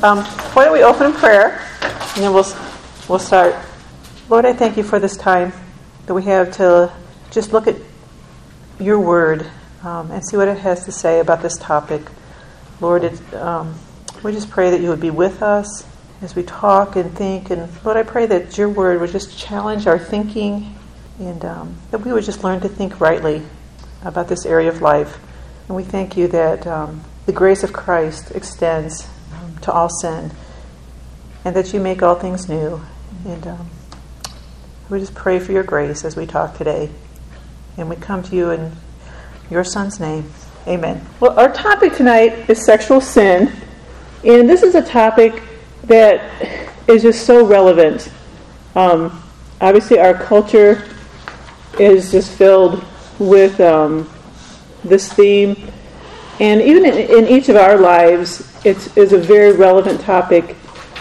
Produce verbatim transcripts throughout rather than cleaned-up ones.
Um, why don't we open in prayer, and then we'll we'll start. Lord, I thank you for this time that we have to just look at your word um, and see what it has to say about this topic. Lord, it, um, we just pray that you would be with us as we talk and think. And Lord, I pray that your word would just challenge our thinking, and um, that we would just learn to think rightly about this area of life. And we thank you that um, the grace of Christ extends um, to all sin, and that you make all things new. And um, we just pray for your grace as we talk today. And we come to you in your Son's name. Amen. Well, our topic tonight is sexual sin. And this is a topic that is just so relevant. Um, obviously, our culture is just filled with um, this theme. And even in, in each of our lives, it is a very relevant topic.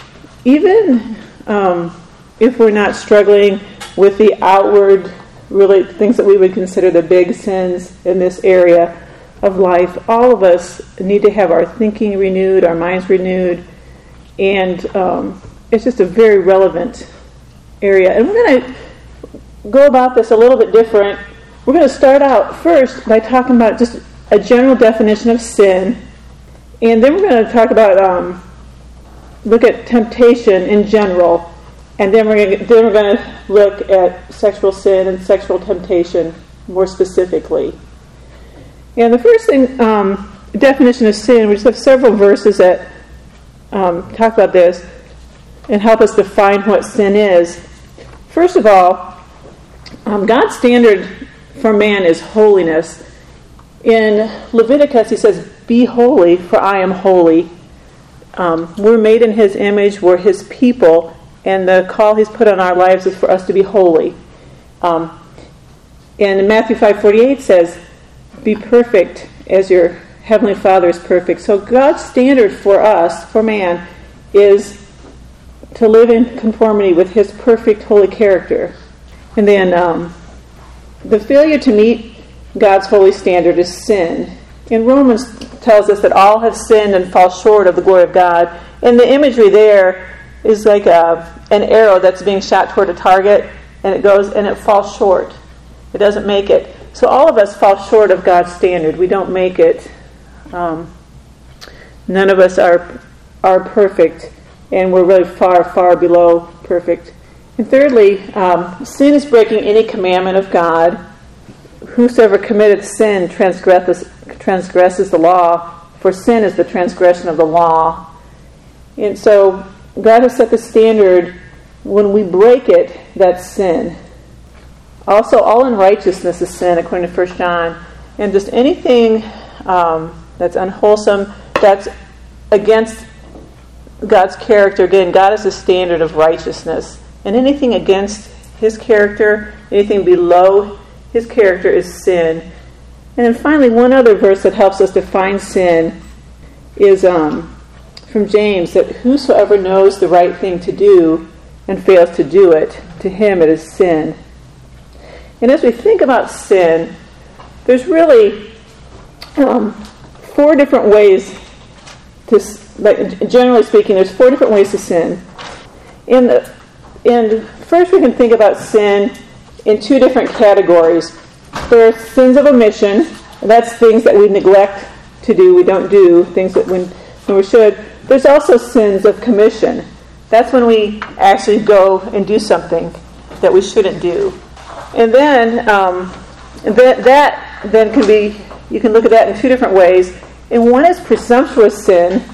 Even um, if we're not struggling with the outward, really things that we would consider the big sins in this area of life, all of us need to have our thinking renewed, our minds renewed, and um, it's just a very relevant area. And we're going to go about this a little bit different. We're going to start out first by talking about just a general definition of sin, and then we're going to talk about, um, look at temptation in general, and then we're going to, then we're going to look at sexual sin and sexual temptation more specifically. And the first thing, um, definition of sin, we just have several verses that um, talk about this and help us define what sin is. First of all, um, God's standard for man is holiness. In Leviticus, he says, "Be holy, for I am holy." Um, we're made in his image, we're his people, and the call he's put on our lives is for us to be holy. Um, and Matthew five forty-eight says, "Be perfect as your heavenly Father is perfect." So God's standard for us, for man, is to live in conformity with his perfect holy character. And then um, the failure to meet God's holy standard is sin. And Romans tells us that all have sinned and fall short of the glory of God. And the imagery there is like a, an arrow that's being shot toward a target, and it goes and it falls short. It doesn't make it. So all of us fall short of God's standard. We don't make it. Um, none of us are are perfect, and we're really far, far below perfect. And thirdly, um, sin is breaking any commandment of God. Whosoever committeth sin transgresses, transgresses the law, for sin is the transgression of the law. And so God has set the standard. When we break it, that's sin. Also, all unrighteousness is sin, according to First John. And just anything um, that's unwholesome, that's against God's character. Again, God is the standard of righteousness. And anything against his character, anything below his character is sin. And then finally, one other verse that helps us define sin is um, from James, that whosoever knows the right thing to do and fails to do it, to him it is sin. And as we think about sin, there's really um, four different ways to, like, generally speaking, there's four different ways to sin. In the, and first we can think about sin in two different categories. There are sins of omission, and that's things that we neglect to do, we don't do, things that when, when we should. There's also sins of commission. That's when we actually go and do something that we shouldn't do. And then um, that, that then can be, you can look at that in two different ways. And one is presumptuous sin,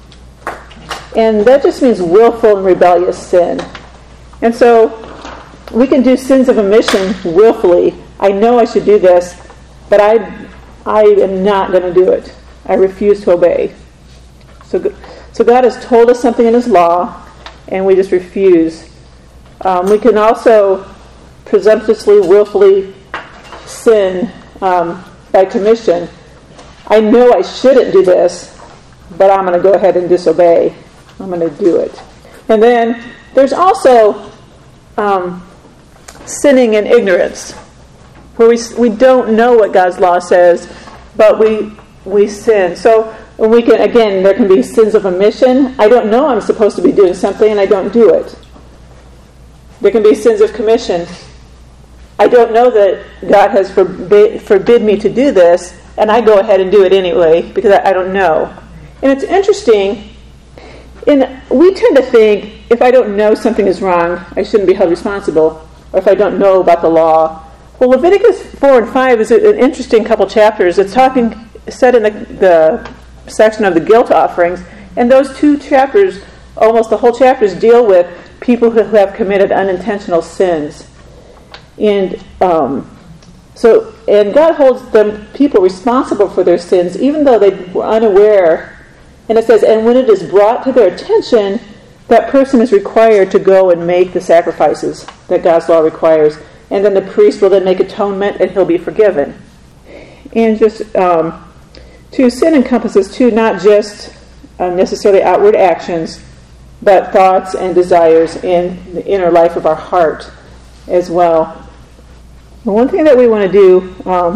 and that just means willful and rebellious sin. And so we can do sins of omission willfully. I know I should do this, but I, I am not going to do it. I refuse to obey. So, so God has told us something in his law, and we just refuse. Um, we can also presumptuously, willfully sin um, by commission. I know I shouldn't do this, but I'm going to go ahead and disobey. I'm going to do it. And then there's also um, sinning in ignorance, where we we don't know what God's law says, but we we sin. So and we can, again, there can be sins of omission. I don't know I'm supposed to be doing something and I don't do it. There can be sins of commission. I don't know that God has forbid, forbid me to do this, and I go ahead and do it anyway because I, I don't know. And it's interesting, in, we tend to think if I don't know something is wrong, I shouldn't be held responsible, or if I don't know about the law. Well, Leviticus four and five is an interesting couple chapters. It's talking, set in the, the section of the guilt offerings, and those two chapters, almost the whole chapters, deal with people who have committed unintentional sins. And um, so, and God holds them people responsible for their sins, even though they were unaware. And it says, and when it is brought to their attention, that person is required to go and make the sacrifices that God's law requires. And then the priest will then make atonement, and he'll be forgiven. And just um, to sin encompasses too, not just uh, necessarily outward actions, but thoughts and desires in the inner life of our heart as well. The one thing that we want to do, um,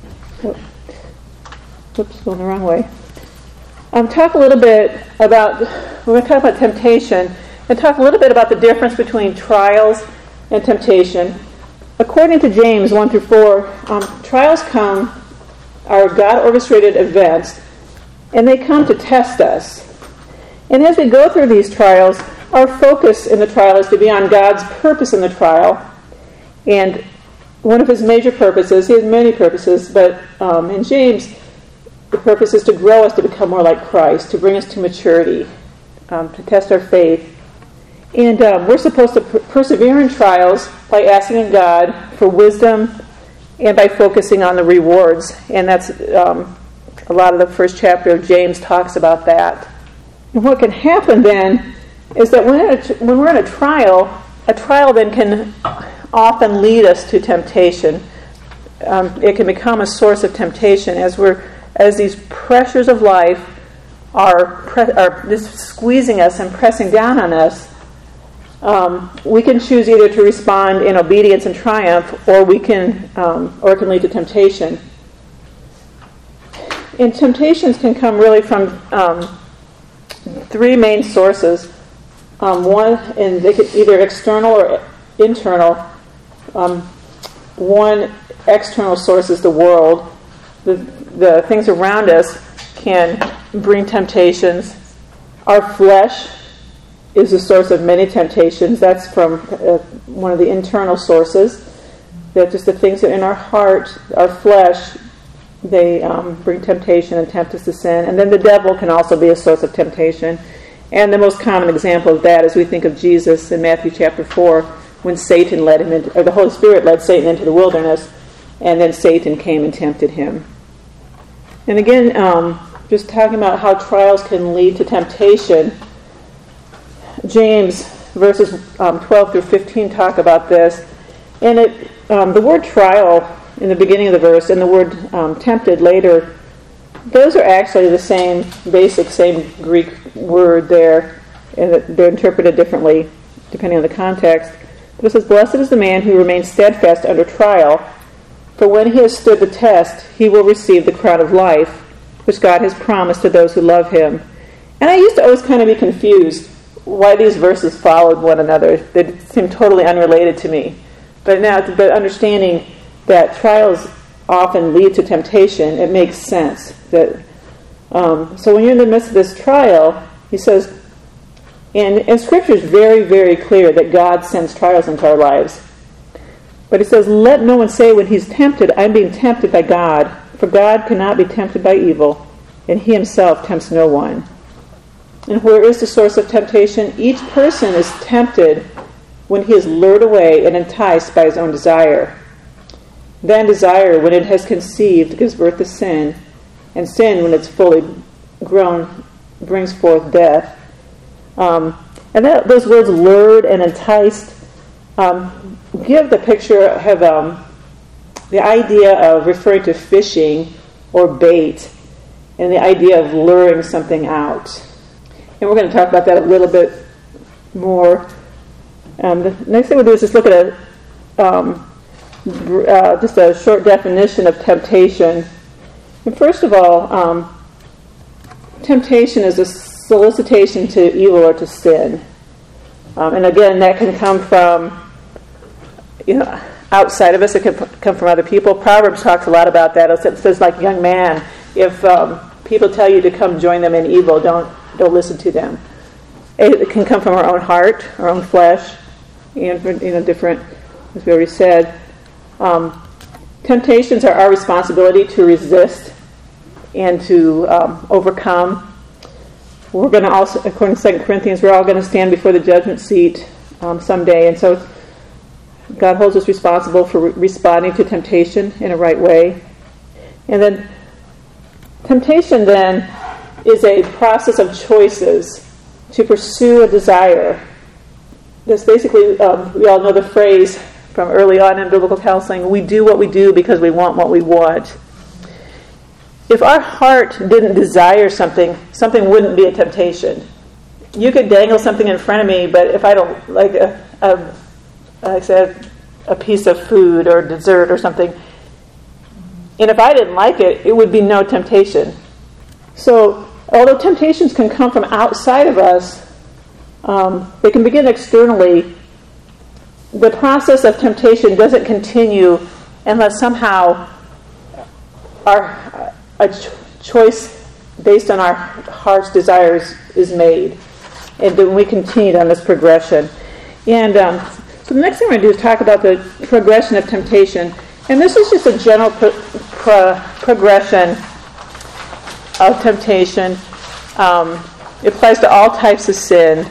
whoops, going the wrong way. Um, talk a little bit about, we're going to talk about temptation, and talk a little bit about the difference between trials and temptation. According to James one through four, um, trials come, are God-orchestrated events, and they come to test us. And as we go through these trials, our focus in the trial is to be on God's purpose in the trial. And one of his major purposes, he has many purposes, but um, in James, the purpose is to grow us to become more like Christ, to bring us to maturity, um, to test our faith. And um, we're supposed to per- persevere in trials by asking God for wisdom and by focusing on the rewards. And that's um, a lot of the first chapter of James talks about that. And what can happen then is that when, a, when we're in a trial, a trial then can often lead us to temptation. Um, it can become a source of temptation as we're as these pressures of life are pre- are just squeezing us and pressing down on us. Um, we can choose either to respond in obedience and triumph, or we can, um, or it can lead to temptation. And temptations can come really from um, three main sources. Um, one, and they could either external or internal. Um, one external source is the world. The, the things around us can bring temptations. Our flesh is the source of many temptations. That's from uh, one of the internal sources. That just the things that are in our heart, our flesh, they um, bring temptation and tempt us to sin. And then the devil can also be a source of temptation. And the most common example of that is we think of Jesus in Matthew chapter four, when Satan led him into, or the Holy Spirit led Satan into the wilderness, and then Satan came and tempted him. And again, um, just talking about how trials can lead to temptation, James verses um, twelve through fifteen talk about this. And it, um, the word trial in the beginning of the verse and the word um, tempted later, those are actually the same basic, same Greek word there, and they're interpreted differently depending on the context. But it says, "Blessed is the man who remains steadfast under trial, for when he has stood the test, he will receive the crown of life, which God has promised to those who love him." And I used to always kind of be confused why these verses followed one another. They seemed totally unrelated to me. But now, but understanding that trials often lead to temptation, it makes sense. That um, so when you're in the midst of this trial, he says, and, and Scripture is very, very clear that God sends trials into our lives. But it says, "Let no one say when he's tempted, I'm being tempted by God. For God cannot be tempted by evil, and he himself tempts no one." And where is the source of temptation? Each person is tempted when he is lured away and enticed by his own desire. Then desire, when it has conceived, gives birth to sin. And sin, when it's fully grown, brings forth death. Um, and that, those words, lured and enticed, um, give the picture, have um, the idea of referring to fishing or bait, and the idea of luring something out. And we're going to talk about that a little bit more. Um, the next thing we'll do is just look at a um, uh, just a short definition of temptation. And first of all, um, temptation is a solicitation to evil or to sin. Um, and again, that can come from, you know, outside of us. It can come from other people. Proverbs talks a lot about that. It says, like, young man, if um, people tell you to come join them in evil, don't don't listen to them. It can come from our own heart, our own flesh, and, you know, different, as we already said. Um, temptations are our responsibility to resist and to um, overcome. We're going to also, according to Second Corinthians, we're all going to stand before the judgment seat um, someday. And so God holds us responsible for re- responding to temptation in a right way. And then temptation then is a process of choices to pursue a desire. This basically, um, we all know the phrase from early on in biblical counseling, we do what we do because we want what we want. If our heart didn't desire something, something wouldn't be a temptation. You could dangle something in front of me, but if I don't like a, a like I said, a piece of food or dessert or something, and if I didn't like it, it would be no temptation. So, although temptations can come from outside of us, um, they can begin externally. The process of temptation doesn't continue unless somehow our a ch- choice based on our heart's desires is made, and then we continue on this progression. And um, so the next thing we're going to do is talk about the progression of temptation. And this is just a general pro- pro- progression of temptation. Um, it applies to all types of sin.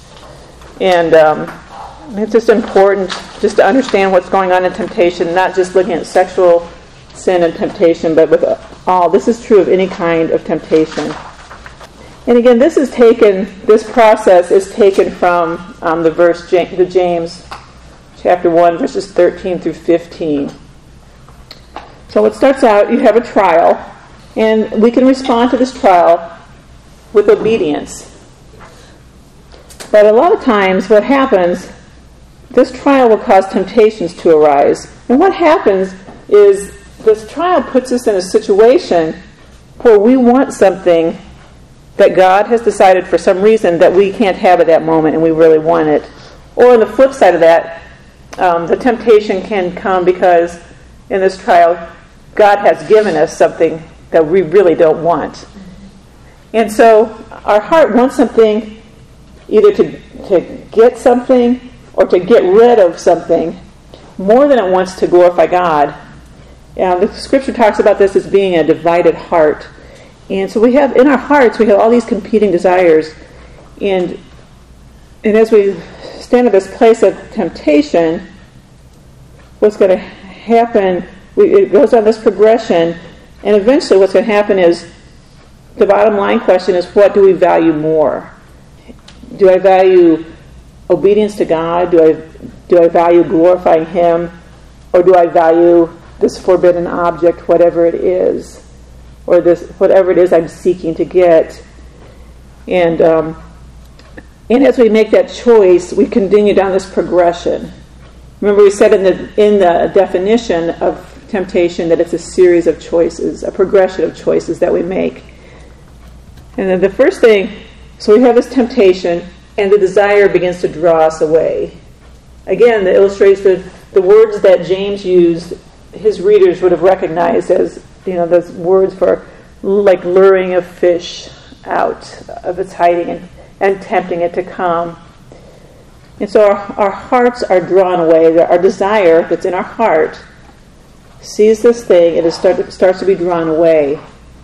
And um, it's just important just to understand what's going on in temptation, not just looking at sexual sin and temptation, but with all. This is true of any kind of temptation. And again, this is taken, this process is taken from um, the verse, the James chapter one, verses thirteen through fifteen. So it starts out, you have a trial, and we can respond to this trial with obedience. But a lot of times what happens, this trial will cause temptations to arise. And what happens is this trial puts us in a situation where we want something that God has decided for some reason that we can't have at that moment and we really want it. Or on the flip side of that, um, the temptation can come because in this trial, God has given us something that we really don't want. And so our heart wants something, either to, to get something or to get rid of something, more than it wants to glorify God. Um, the scripture talks about this as being a divided heart. And so we have, in our hearts, we have all these competing desires. And and as we stand at this place of temptation, what's going to happen, we, it goes on this progression, and eventually what's going to happen is, the bottom line question is, what do we value more? Do I value obedience to God? Do I do I value glorifying Him? Or do I value this forbidden object, whatever it is, or this whatever it is I'm seeking to get? And um, and as we make that choice, we continue down this progression. Remember, we said in the in the definition of temptation that it's a series of choices, a progression of choices that we make. And then the first thing, so we have this temptation, and the desire begins to draw us away. Again, that illustrates the, the words that James used, his readers would have recognized as, you know, those words for like luring a fish out of its hiding and, and tempting it to come. And so our, our hearts are drawn away. Our desire that's in our heart sees this thing and it start, starts to be drawn away.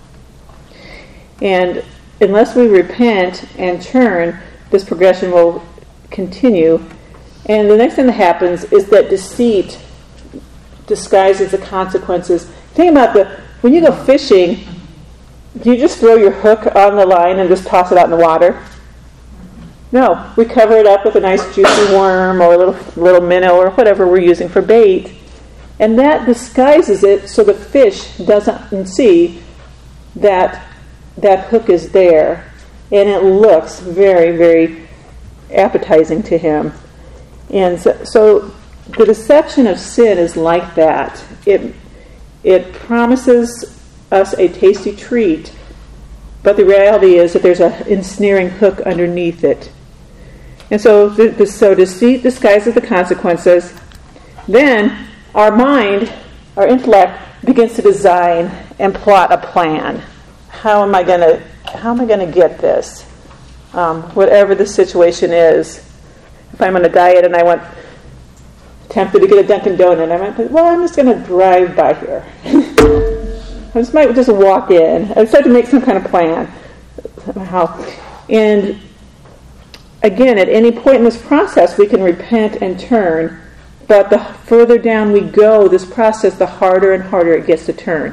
And unless we repent and turn, this progression will continue. And the next thing that happens is that deceit disguises the consequences. Think about the when you go fishing, do you just throw your hook on the line and just toss it out in the water? No, we cover it up with a nice juicy worm or a little little minnow or whatever we're using for bait. And that disguises it so the fish doesn't see that that hook is there. And it looks very, very appetizing to him. And so, so the deception of sin is like that. It it promises us a tasty treat, but the reality is that there's an ensnaring hook underneath it. And so, the, the, so deceit disguises the consequences. Then our mind, our intellect, begins to design and plot a plan. How am I going to? How am I going to get this? Um, whatever the situation is. If I'm on a diet and I want tempted to get a Dunkin' Donut, I might think, well, I'm just going to drive by here. I just might just walk in. I start to make some kind of plan. Somehow. And again, at any point in this process, we can repent and turn. But the further down we go, this process, the harder and harder it gets to turn.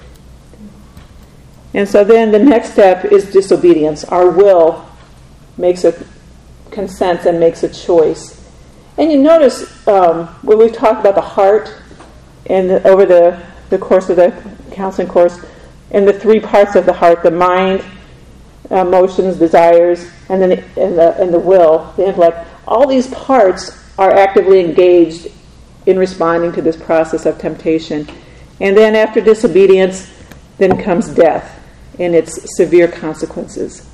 And so then the next step is disobedience. Our will makes a consents and makes a choice. And you notice um, when we've talked about the heart and the, over the, the course of the counseling course, and the three parts of the heart, the mind, uh, emotions, desires, and then the, and the and the will, the intellect, all these parts are actively engaged in responding to this process of temptation. And then after disobedience, then comes death and its severe consequences.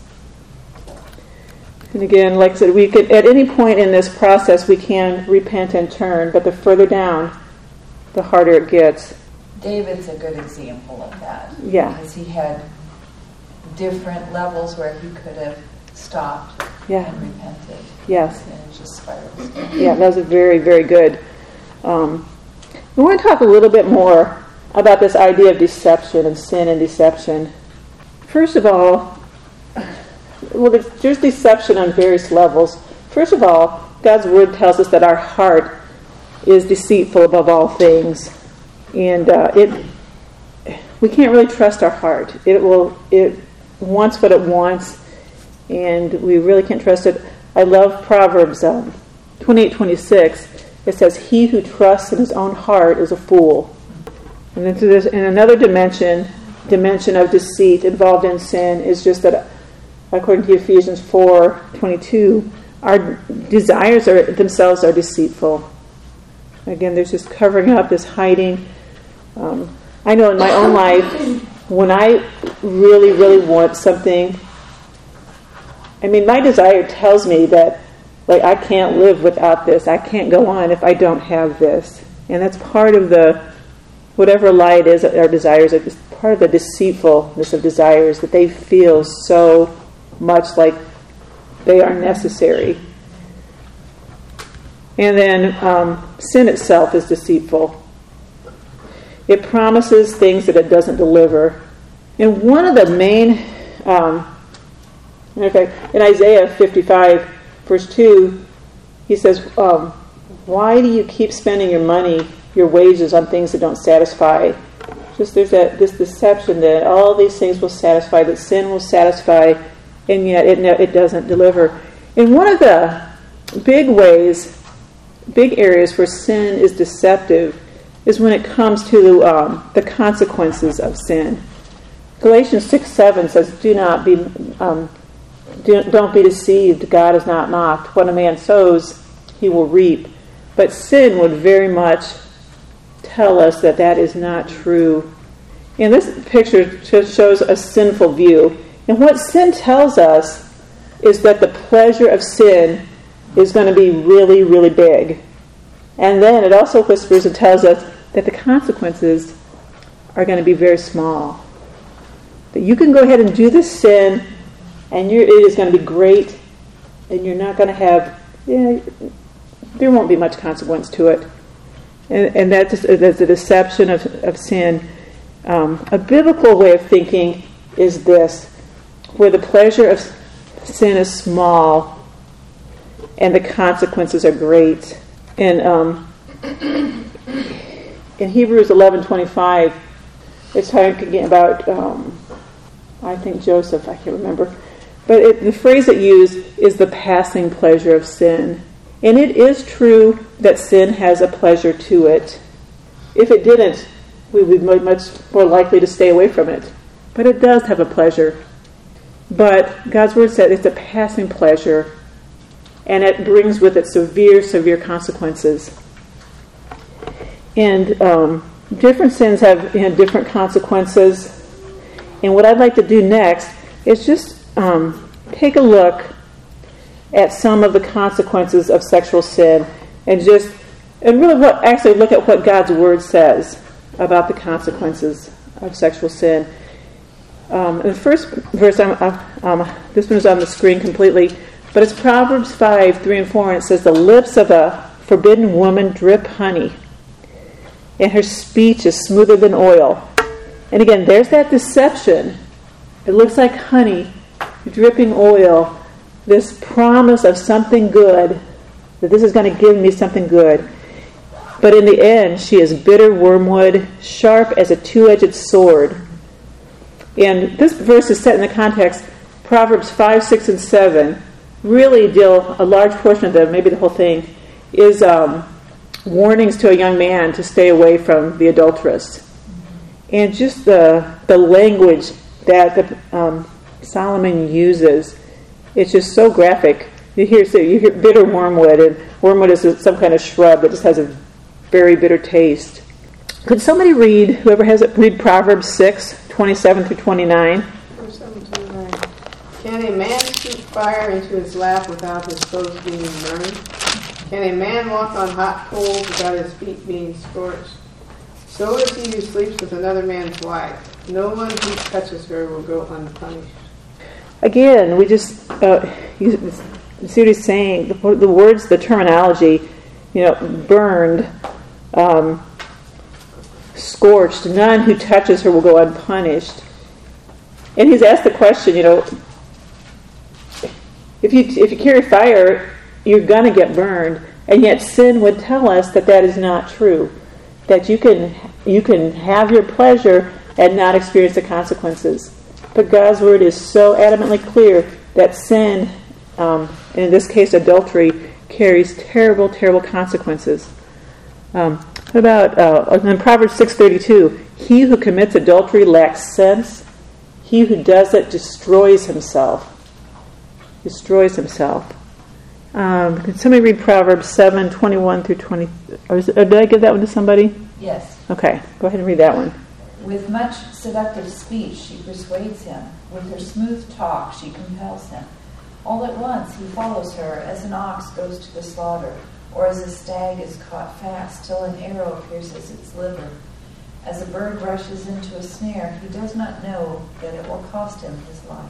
And again, like I said, we could, at any point in this process, we can repent and turn, but the further down, the harder it gets. David's a good example of that. Yeah. Because he had different levels where he could have stopped yeah. and repented. Yes. And it just spirals. Yeah, that was very, very good. Um, we want to talk a little bit more about this idea of deception and sin and deception. First of all, well, there's, there's deception on various levels. First of all, God's Word tells us that our heart is deceitful above all things. And uh, it we can't really trust our heart. It will it wants what it wants, and we really can't trust it. I love Proverbs um, twenty-eight twenty-six. It says, "He who trusts in his own heart is a fool." And then there's in another dimension, dimension of deceit involved in sin is just that, according to Ephesians four twenty-two, our desires are themselves are deceitful. Again, there's this covering up, this hiding. Um, I know in my own life, when I really, really want something, I mean, my desire tells me that, like, I can't live without this. I can't go on if I don't have this. And that's part of the, whatever lie it is, our desires, it's part of the deceitfulness of desires, that they feel so much like they are necessary. And then um, sin itself is deceitful. It promises things that it doesn't deliver. And one of the main, um, in fact, in Isaiah fifty-five, verse two, he says, um, why do you keep spending your money, your wages, on things that don't satisfy? Just there's that this deception that all these things will satisfy, that sin will satisfy, and yet it it doesn't deliver. And one of the big ways, big areas where sin is deceptive is when it comes to um, the consequences of sin. Galatians six seven says, "Do not be, um, do, don't be deceived. God is not mocked. What a man sows, he will reap." But sin would very much tell us that that is not true. And this picture just shows a sinful view. And what sin tells us is that the pleasure of sin is going to be really, really big. And then it also whispers and tells us that the consequences are going to be very small. That you can go ahead and do this sin, and you're, it is going to be great, and you're not going to have, yeah, there won't be much consequence to it. And, and that's, that's a deception of, of sin. Um, a biblical way of thinking is this, where the pleasure of sin is small and the consequences are great. And um, in Hebrews eleven twenty-five, it's talking about, um, I think Joseph, I can't remember, but it, the phrase it used is the passing pleasure of sin. And it is true that sin has a pleasure to it. If it didn't, we would be much more likely to stay away from it. But it does have a pleasure. But God's Word said it's a passing pleasure, and it brings with it severe, severe consequences. And um, different sins have, you know, different consequences. And what I'd like to do next is just um, take a look at some of the consequences of sexual sin, and just and really what actually look at what God's Word says about the consequences of sexual sin. Um, in the first verse, I'm, um, this one is on the screen completely, but it's Proverbs five, three and four, and it says, "The lips of a forbidden woman drip honey, and her speech is smoother than oil." And again, there's that deception. It looks like honey, dripping oil, this promise of something good, that this is going to give me something good. But in the end, she is bitter wormwood, sharp as a two-edged sword. And this verse is set in the context, Proverbs five, six, and seven really deal, a large portion of them, maybe the whole thing, is um, warnings to a young man to stay away from the adulteress. And just the the language that the, um, Solomon uses, it's just so graphic. You hear so you hear bitter wormwood, and wormwood is some kind of shrub that just has a very bitter taste. Could somebody read, whoever has it, read Proverbs six, twenty-seven through twenty-nine? Can a man shoot fire into his lap without his clothes being burned? Can a man walk on hot coals without his feet being scorched? So is he who sleeps with another man's wife. No one who touches her will go unpunished. Again, we just, uh, you, you see what he's saying, the, the words, the terminology, you know, burned, um, scorched, none who touches her will go unpunished. And he's asked the question, you know, if you if you carry fire, you're going to get burned, and yet sin would tell us that that is not true, that you can you can have your pleasure and not experience the consequences. But God's Word is so adamantly clear that sin, um, and in this case adultery, carries terrible, terrible consequences. Um, what about uh, in Proverbs six thirty-two? He who commits adultery lacks sense. He who does it destroys himself. Destroys himself. Um, can somebody read Proverbs seven twenty-one through twenty? Or, is it, or did I give that one to somebody? Yes. Okay, go ahead and read that one. With much seductive speech she persuades him. With her smooth talk she compels him. All at once he follows her, as an ox goes to the slaughter, or as a stag is caught fast till an arrow pierces its liver. As a bird rushes into a snare, he does not know that it will cost him his life.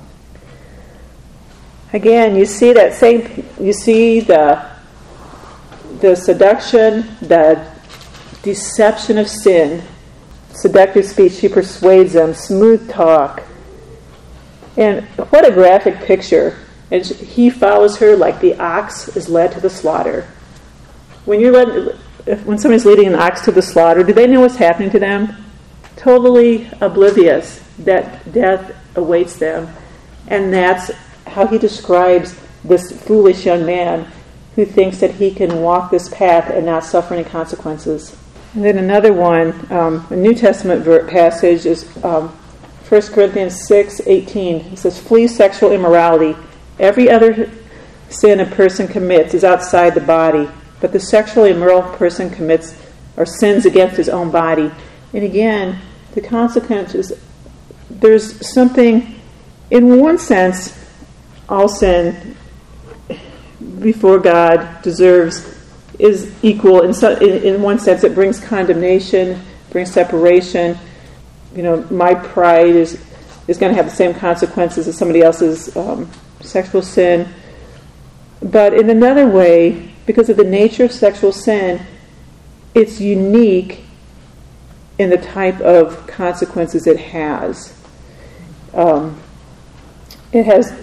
Again, you see that same, you see the the seduction, the deception of sin, seductive speech, she persuades them, smooth talk. And what a graphic picture. And he follows her like the ox is led to the slaughter. When you're led, if, when somebody's leading an ox to the slaughter, do they know what's happening to them? Totally oblivious that death awaits them. And that's how he describes this foolish young man who thinks that he can walk this path and not suffer any consequences. And then another one, um, a New Testament ver- passage is um, First Corinthians six eighteen. It says, "Flee sexual immorality. Every other sin a person commits is outside the body, but the sexually immoral person commits or sins against his own body." And again, the consequences, there's something, in one sense, all sin before God deserves is equal. In, so, in, in one sense, it brings condemnation, brings separation. You know, my pride is is going to have the same consequences as somebody else's um, sexual sin. But in another way, because of the nature of sexual sin, it's unique in the type of consequences it has. Um, it has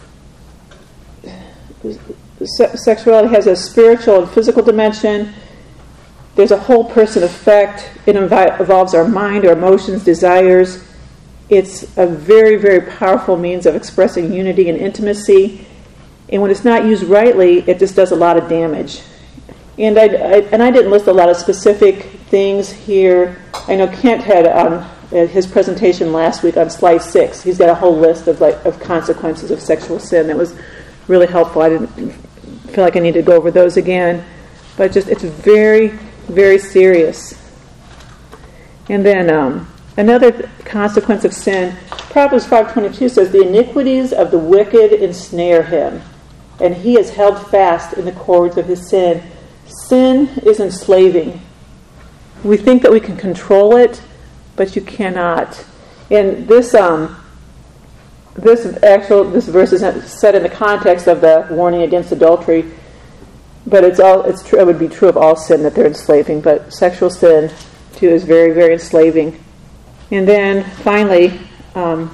se- sexuality has a spiritual and physical dimension. There's a whole person effect. It invi- involves our mind, our emotions, desires. It's a very, very powerful means of expressing unity and intimacy. And when it's not used rightly, it just does a lot of damage. And I, I and I didn't list a lot of specific things here. I know Kent had um, his presentation last week on slide six. He's got a whole list of like of consequences of sexual sin that was really helpful. I didn't feel like I needed to go over those again, but just it's very, very serious. And then um, Another consequence of sin, Proverbs five twenty-two says, the iniquities of the wicked ensnare him, and he is held fast in the cords of his sin. Sin is enslaving. We think that we can control it, but you cannot. And this um, this actual this verse is set in the context of the warning against adultery, but it's all it's true. It would be true of all sin that they're enslaving, but sexual sin too is very, very enslaving. And then finally, um,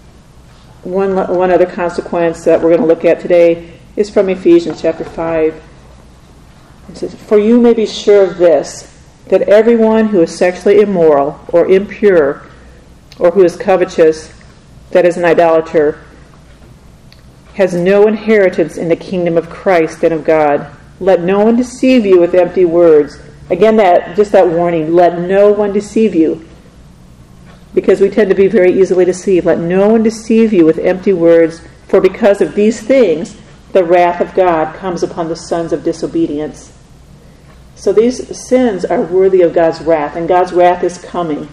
one one other consequence that we're going to look at today is from Ephesians chapter five. It says, "For you may be sure of this, that everyone who is sexually immoral or impure, or who is covetous, that is an idolater, has no inheritance in the kingdom of Christ and of God. Let no one deceive you with empty words." Again, that just that warning, let no one deceive you. Because we tend to be very easily deceived. Let no one deceive you with empty words, for because of these things, the wrath of God comes upon the sons of disobedience. So these sins are worthy of God's wrath, and God's wrath is coming.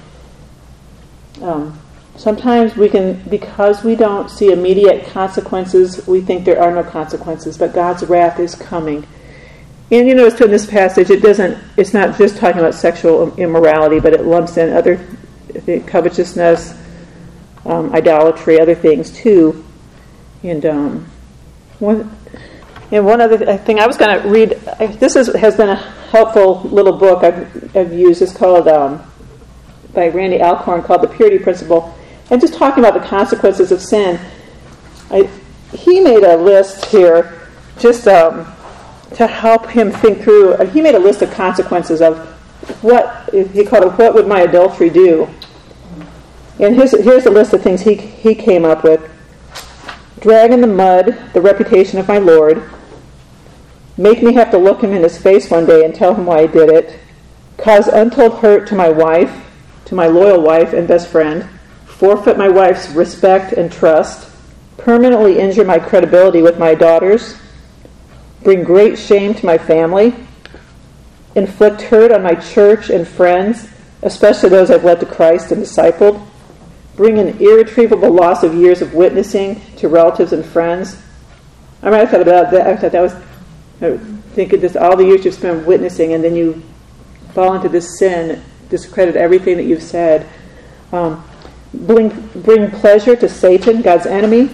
Um, sometimes we can, because we don't see immediate consequences, we think there are no consequences, but God's wrath is coming. And you notice in this passage, it doesn't, it's not just talking about sexual immorality, but it lumps in other covetousness, um, idolatry, other things too. And um, one, and one other thing I was going to read, this is, has been a helpful little book I've, I've used. It's called, um, by Randy Alcorn, called The Purity Principle. And just talking about the consequences of sin. I, he made a list here just um, to help him think through. He made a list of consequences of what, he called it, what would my adultery do? And here's, here's a list of things he, he came up with. Drag in the mud the reputation of my Lord. Make me have to look him in his face one day and tell him why I did it. Cause untold hurt to my wife, to my loyal wife and best friend. Forfeit my wife's respect and trust. Permanently injure my credibility with my daughters. Bring great shame to my family. Inflict hurt on my church and friends, especially those I've led to Christ and discipled. Bring an irretrievable loss of years of witnessing to relatives and friends. I mean, I thought about that. I thought that was, I think of this, all the years you've spent witnessing, and then you fall into this sin, discredit everything that you've said. Um, bring, bring pleasure to Satan, God's enemy.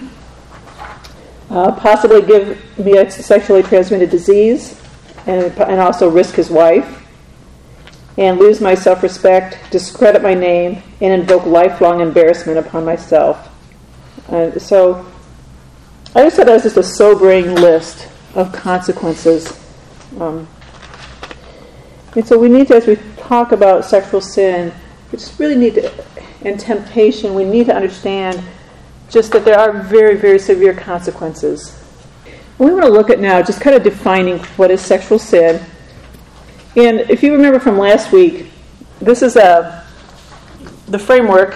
Uh, possibly give me a sexually transmitted disease, and, and also risk his wife. And lose my self-respect, discredit my name, and invoke lifelong embarrassment upon myself. Uh, so I just thought that was just a sobering list of consequences. Um, and so we need to, as we talk about sexual sin, we just really need to, and temptation, we need to understand just that there are very, very severe consequences. We want to look at now just kind of defining what is sexual sin. And if you remember from last week, this is a, the framework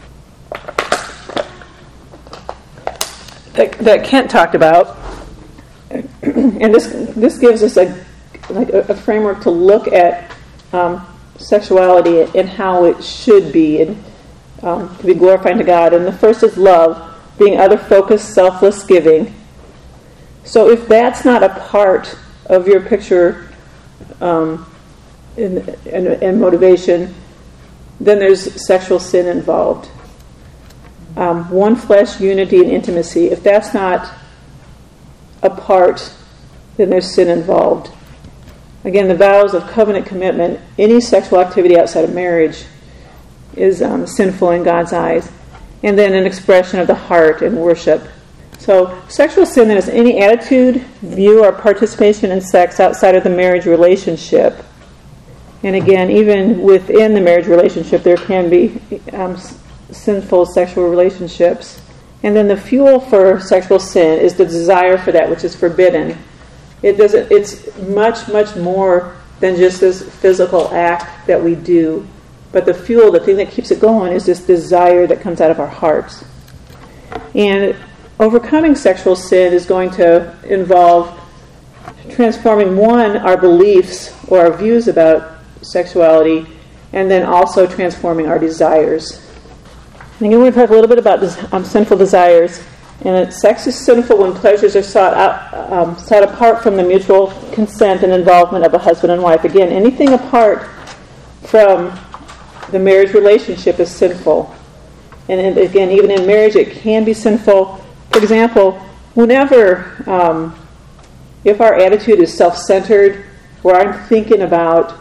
that, that Kent talked about. And this this gives us a like a, a framework to look at um, sexuality and how it should be and um, to be glorifying to God. And the first is love, being other-focused, selfless giving. So if that's not a part of your picture um, in, in, in motivation, then there's sexual sin involved. Um, one flesh, unity, and intimacy. If that's not a part, then there's sin involved. Again, the vows of covenant commitment, any sexual activity outside of marriage is um, sinful in God's eyes. And then an expression of the heart in worship. So sexual sin then is any attitude, view, or participation in sex outside of the marriage relationship. And again, even within the marriage relationship, there can be um, sinful sexual relationships. And then the fuel for sexual sin is the desire for that which is forbidden. It doesn't. It's much, much more than just this physical act that we do. But the fuel, the thing that keeps it going, is this desire that comes out of our hearts. And overcoming sexual sin is going to involve transforming, one, our beliefs or our views about sexuality, and then also transforming our desires. And again, we're going to talk a little bit about this, um, sinful desires. And that sex is sinful when pleasures are sought out, um, sought apart from the mutual consent and involvement of a husband and wife. Again, anything apart from the marriage relationship is sinful. And, and again, even in marriage, it can be sinful. For example, whenever, um, if our attitude is self-centered, where I'm thinking about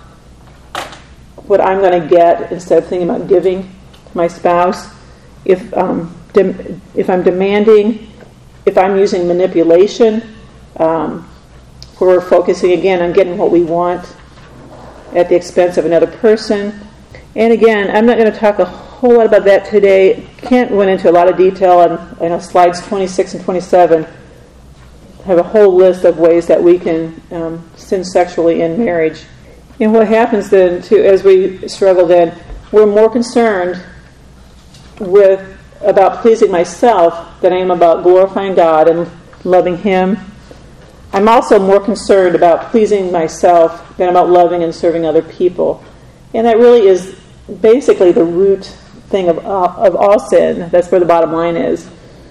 what I'm going to get instead of thinking about giving to my spouse, if um, de- if I'm demanding, if I'm using manipulation, um, where we're focusing again on getting what we want at the expense of another person. And again, I'm not going to talk a whole lot about that today. Kent went into a lot of detail on, you know, slides twenty-six and twenty-seven. Have a whole list of ways that we can um, sin sexually in marriage. And what happens then, too, as we struggle then, we're more concerned with about pleasing myself than I am about glorifying God and loving Him. I'm also more concerned about pleasing myself than about loving and serving other people. And that really is basically the root thing of, of all sin. That's where the bottom line is.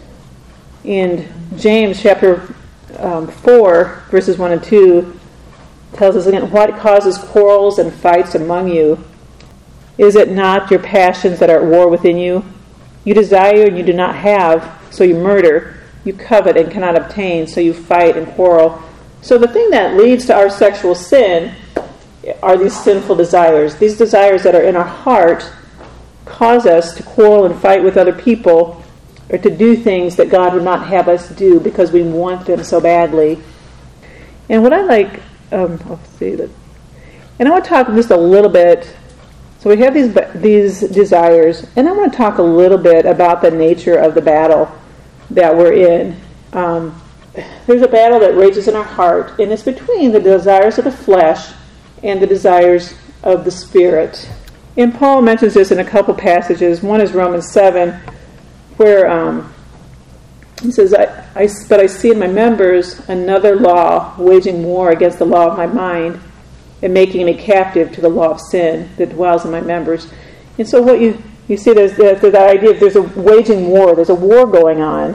In James chapter um, four, verses one and two, tells us again, what causes quarrels and fights among you? Is it not your passions that are at war within you? You desire and you do not have, so you murder. You covet and cannot obtain, so you fight and quarrel. So the thing that leads to our sexual sin are these sinful desires. These desires that are in our heart cause us to quarrel and fight with other people, or to do things that God would not have us do because we want them so badly. And what I like, um, let's see, that, and I want to talk just a little bit. So we have these these desires, and I want to talk a little bit about the nature of the battle that we're in. Um, there's a battle that rages in our heart, and it's between the desires of the flesh and the desires of the Spirit. And Paul mentions this in a couple passages. One is Romans seven, where um, he says, I, I, but I see in my members another law waging war against the law of my mind and making me captive to the law of sin that dwells in my members. And so what you, you see, there's that, that idea of there's a waging war, there's a war going on.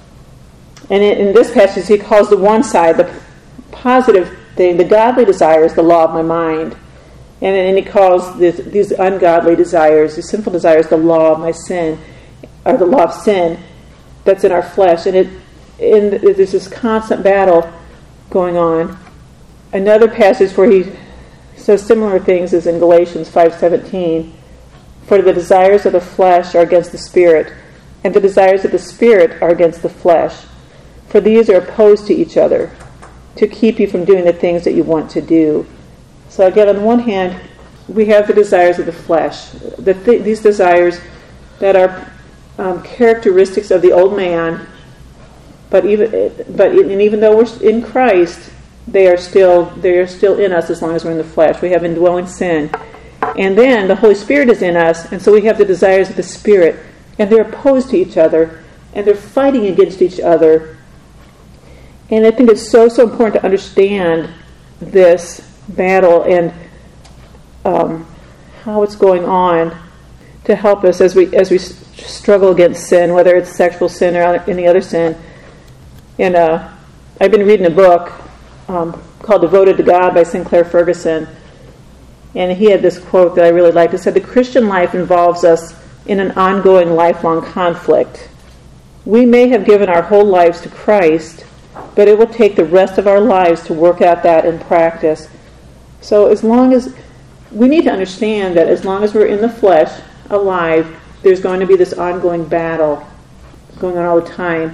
And in, in this passage, he calls the one side, the positive thing, the godly desires, the law of my mind. And then he calls this, these ungodly desires, these sinful desires, the law of my sin, or the law of sin that's in our flesh. And it, in, there's this constant battle going on. Another passage where he says similar things is in Galatians five seventeen. For the desires of the flesh are against the Spirit, and the desires of the Spirit are against the flesh. For these are opposed to each other, to keep you from doing the things that you want to do. So again, on the one hand, we have the desires of the flesh, the th- these desires that are um, characteristics of the old man, but even but and even though we're in Christ, they are still they are still in us as long as we're in the flesh. We have indwelling sin, and then the Holy Spirit is in us, and so we have the desires of the Spirit, and they're opposed to each other, and they're fighting against each other. And I think it's so, so important to understand this battle and um, how it's going on to help us as we as we struggle against sin, whether it's sexual sin or any other sin. And uh, I've been reading a book um, called Devoted to God by Sinclair Ferguson. And he had this quote that I really liked. It said, "The Christian life involves us in an ongoing, lifelong conflict. We may have given our whole lives to Christ, but it will take the rest of our lives to work out that in practice." So as long as, we need to understand that as long as we're in the flesh, alive, there's going to be this ongoing battle going on all the time.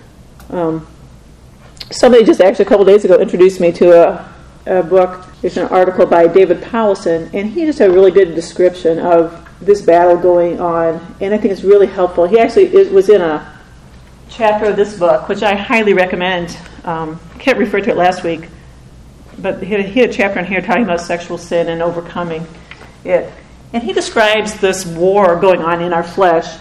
Um, somebody just actually a couple days ago introduced me to a, a book. There's an article by David Powelson, and he just had a really good description of this battle going on, and I think it's really helpful. He actually is, was in a chapter of this book, which I highly recommend. Um, Kent referred to it last week, but he had, he had a chapter in here talking about sexual sin and overcoming it. And he describes this war going on in our flesh,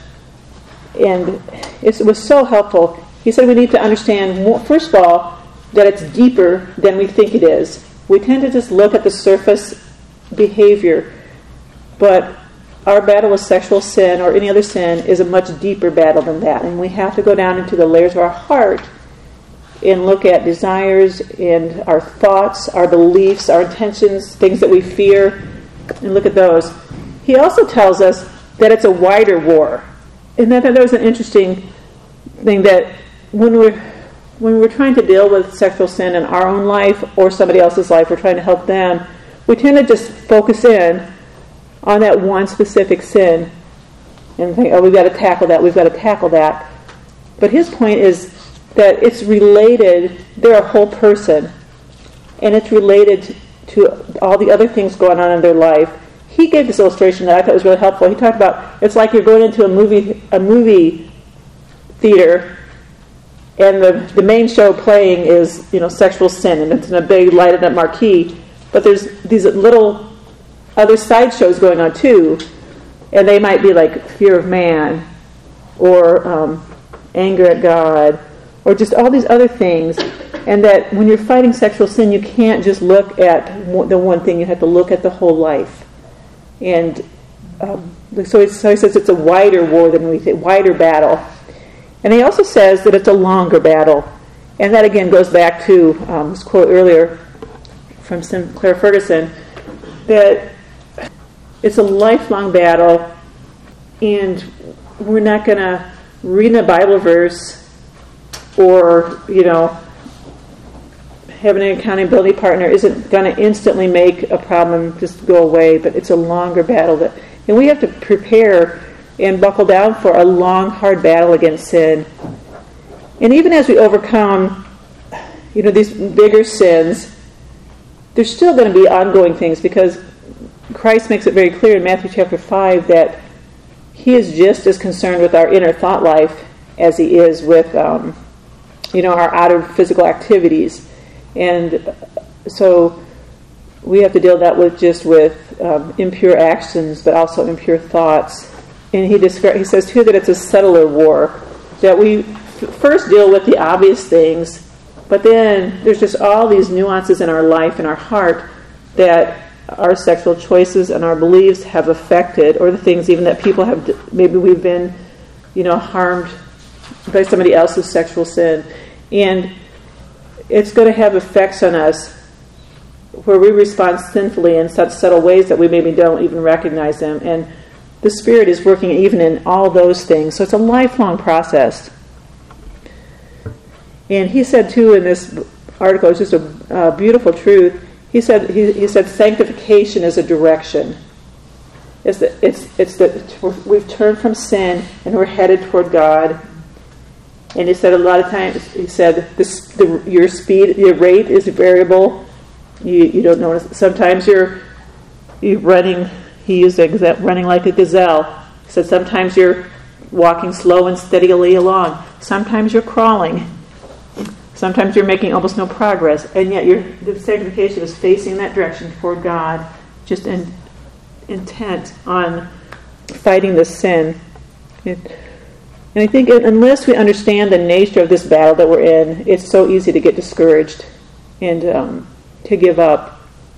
and it was so helpful. He said we need to understand, more, first of all, that it's deeper than we think it is. We tend to just look at the surface behavior, but our battle with sexual sin or any other sin is a much deeper battle than that. And we have to go down into the layers of our heart and look at desires and our thoughts, our beliefs, our intentions, things that we fear, and look at those. He also tells us that it's a wider war. And I thought that was an interesting thing, that when we're, when we're trying to deal with sexual sin in our own life or somebody else's life, we're trying to help them, we tend to just focus in on that one specific sin and think, oh, we've got to tackle that, we've got to tackle that. But his point is that it's related, they're a whole person, and it's related to all the other things going on in their life. He gave this illustration that I thought was really helpful. He talked about, it's like you're going into a movie a movie theater, and the, the main show playing is, you know, sexual sin, and it's in a big lighted up marquee, but there's these little other side shows going on too, and they might be like fear of man, or um, anger at God, or just all these other things. And that when you're fighting sexual sin, you can't just look at the one thing, you have to look at the whole life. And um, so, it's, so he says it's a wider war than we think, wider battle. And he also says that it's a longer battle. And that again goes back to um, this quote earlier from Sinclair Ferguson, that it's a lifelong battle, and we're not going to read a Bible verse or, you know, having an accountability partner isn't going to instantly make a problem just go away, but it's a longer battle. That, and we have to prepare and buckle down for a long, hard battle against sin. And even as we overcome, you know, these bigger sins, there's still going to be ongoing things, because Christ makes it very clear in Matthew chapter five that he is just as concerned with our inner thought life as he is with um, you know, our outer physical activities. And so we have to deal that with just with um, impure actions, but also impure thoughts. And he descri- he says too that it's a subtler war, that we f- first deal with the obvious things, but then there's just all these nuances in our life and our heart that our sexual choices and our beliefs have affected, or the things even that people have, maybe we've been, you know, harmed by somebody else's sexual sin. And it's going to have effects on us where we respond sinfully in such subtle ways that we maybe don't even recognize them. And the Spirit is working even in all those things. So it's a lifelong process. And he said too in this article, it's just a uh, beautiful truth. He said he, he said sanctification is a direction. It's that it's it's that we've turned from sin and we're headed toward God. And he said a lot of times, he said, this, the, your speed, your rate is variable. You you don't know. Sometimes you're you're running. He used the example, running like a gazelle. He said sometimes you're walking slow and steadily along. Sometimes you're crawling. Sometimes you're making almost no progress. And yet your the sanctification is facing that direction toward God, just in, intent on fighting the sin. It, And I think unless we understand the nature of this battle that we're in, it's so easy to get discouraged and um, to give up.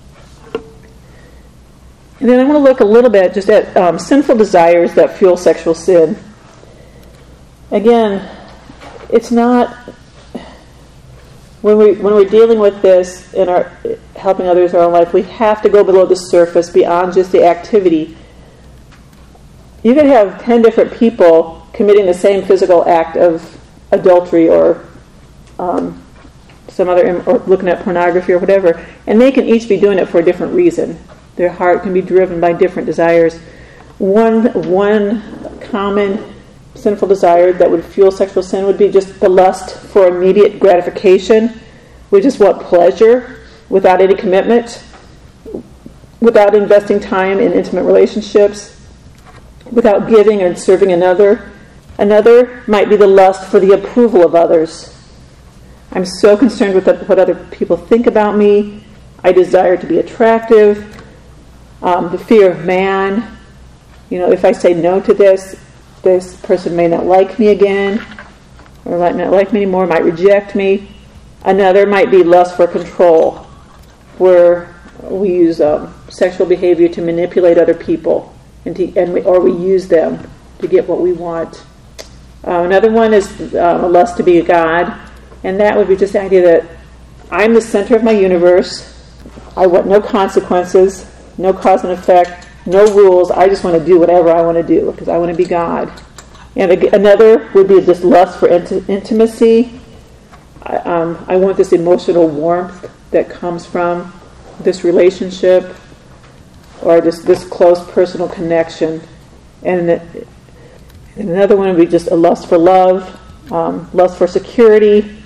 And then I want to look a little bit just at um, sinful desires that fuel sexual sin. Again, it's not, when we when we're dealing with this in our helping others in our own life, we have to go below the surface, beyond just the activity. You could have ten different people committing the same physical act of adultery or um, some other, or looking at pornography or whatever, and they can each be doing it for a different reason. Their heart can be driven by different desires. One one common sinful desire that would fuel sexual sin would be just the lust for immediate gratification. We just want pleasure without any commitment, without investing time in intimate relationships, without giving or serving another. Another might be the lust for the approval of others. I'm so concerned with what other people think about me. I desire to be attractive. Um, the fear of man. You know, if I say no to this, this person may not like me again, or might not like me anymore, might reject me. Another might be lust for control, where we use um, sexual behavior to manipulate other people and, to, and we, or we use them to get what we want. Uh, another one is uh, a lust to be a God, and that would be just the idea that I'm the center of my universe. I want no consequences, no cause and effect, no rules. I just want to do whatever I want to do because I want to be God. And another would be just lust for int- intimacy. I, um, I want this emotional warmth that comes from this relationship or this, this close personal connection. And, and another one would be just a lust for love, um, lust for security,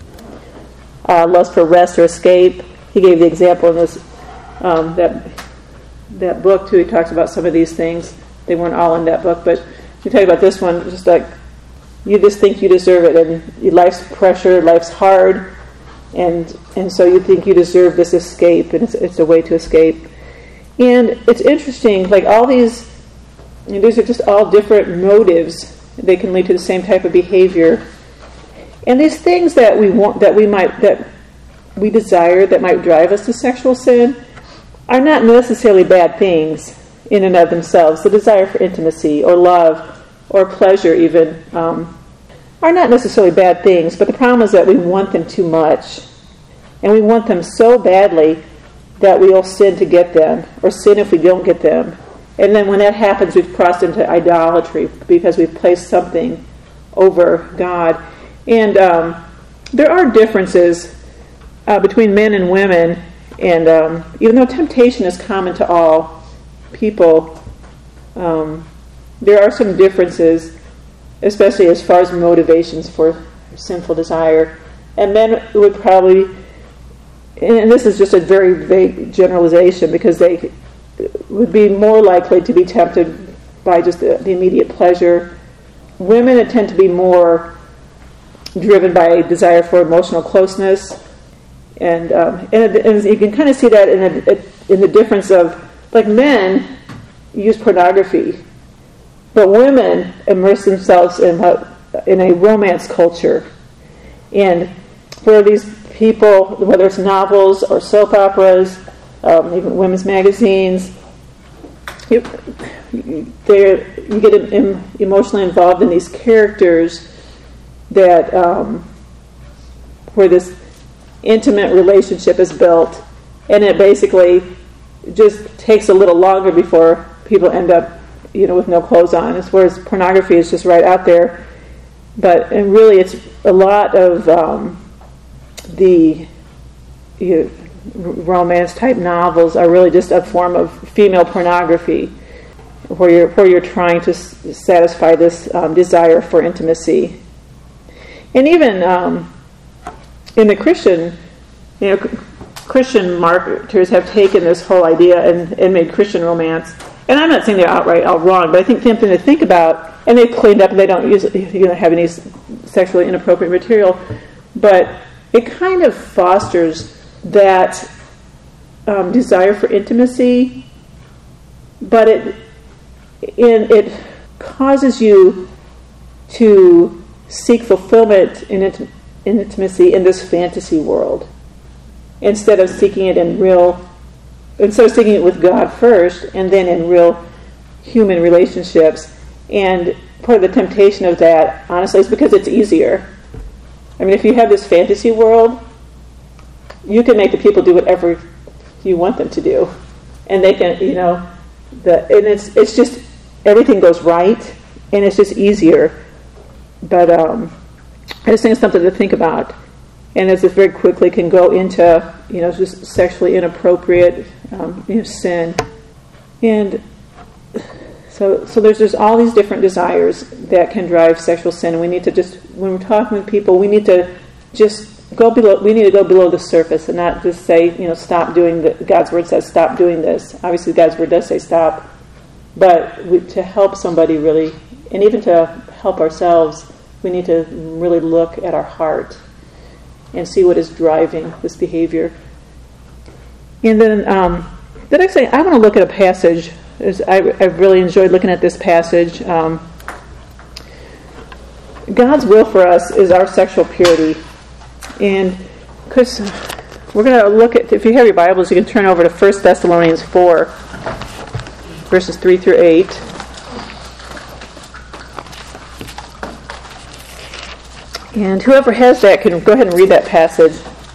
uh, lust for rest or escape. He gave the example in this um, that that book too. He talks about some of these things. They weren't all in that book, but he talked about this one. Just like you just think you deserve it, and life's pressure, life's hard, and and so you think you deserve this escape, and it's, it's a way to escape. And it's interesting, like all these, I mean, these are just all different motives. They can lead to the same type of behavior, and these things that we want, that we might, that we desire, that might drive us to sexual sin, are not necessarily bad things in and of themselves. The desire for intimacy or love or pleasure even um, are not necessarily bad things, but the problem is that we want them too much. And we want them so badly that we'll sin to get them, or sin if we don't get them. And then when that happens, we've crossed into idolatry because we've placed something over God. And um, there are differences uh, between men and women, and um, even though temptation is common to all people, um, there are some differences, especially as far as motivations for sinful desire. And men would probably, and this is just a very vague generalization, because they would be more likely to be tempted by just the, the immediate pleasure. Women tend to be more driven by a desire for emotional closeness. And, um, and, and you can kind of see that in, a, in the difference of, like, men use pornography, but women immerse themselves in a, in a romance culture. And for these people, whether it's novels or soap operas, um, even women's magazines, you, you get em, emotionally involved in these characters that um, where this intimate relationship is built, and it basically just takes a little longer before people end up, you know, with no clothes on. As whereas pornography is just right out there, but and really it's a lot of um, the you know, romance type novels are really just a form of female pornography, where you're where you're trying to s- satisfy this um, desire for intimacy. And even um, in the Christian, you know, Christian marketers have taken this whole idea and, and made Christian romance. And I'm not saying they're outright all wrong, but I think something to think about. And they've cleaned up, and they don't use you know have any sexually inappropriate material, but it kind of fosters that um, desire for intimacy, but it in, it causes you to seek fulfillment in, it, in intimacy in this fantasy world, instead of seeking it in real, instead of seeking it with God first, and then in real human relationships. And part of the temptation of that, honestly, is because it's easier. I mean, if you have this fantasy world, you can make the people do whatever you want them to do, and they can, you know, the and it's it's just everything goes right, and it's just easier. But um, I just think it's something to think about, and as it very quickly can go into, you know, just sexually inappropriate, um, you know, sin, and so so there's just all these different desires that can drive sexual sin, and we need to just, when we're talking with people, we need to just go below. We need to go below the surface and not just say, you know, stop doing the. God's word says stop doing this. Obviously, God's word does say stop, but we, to help somebody really, and even to help ourselves, we need to really look at our heart and see what is driving this behavior. And then um, the next thing, I want to look at a passage. Is I, I've really enjoyed looking at this passage. Um, God's will for us is our sexual purity. And because we're going to look at, if you have your Bibles, you can turn over to First Thessalonians four. verses three through eight. And whoever has that can go ahead and read that passage.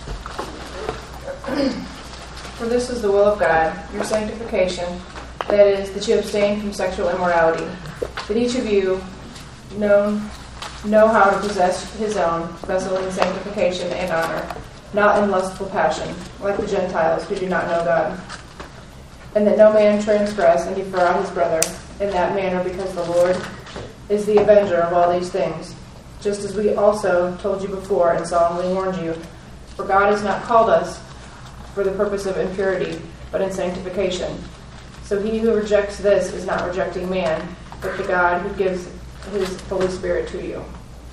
For this is the will of God, your sanctification, that is, that you abstain from sexual immorality, that each of you know, know how to possess his own vessel in sanctification and honor, not in lustful passion, like the Gentiles who do not know God. And that no man transgress and defraud his brother in that manner, because the Lord is the avenger of all these things, just as we also told you before and solemnly warned you. For God has not called us for the purpose of impurity, but in sanctification. So he who rejects this is not rejecting man, but the God who gives his Holy Spirit to you.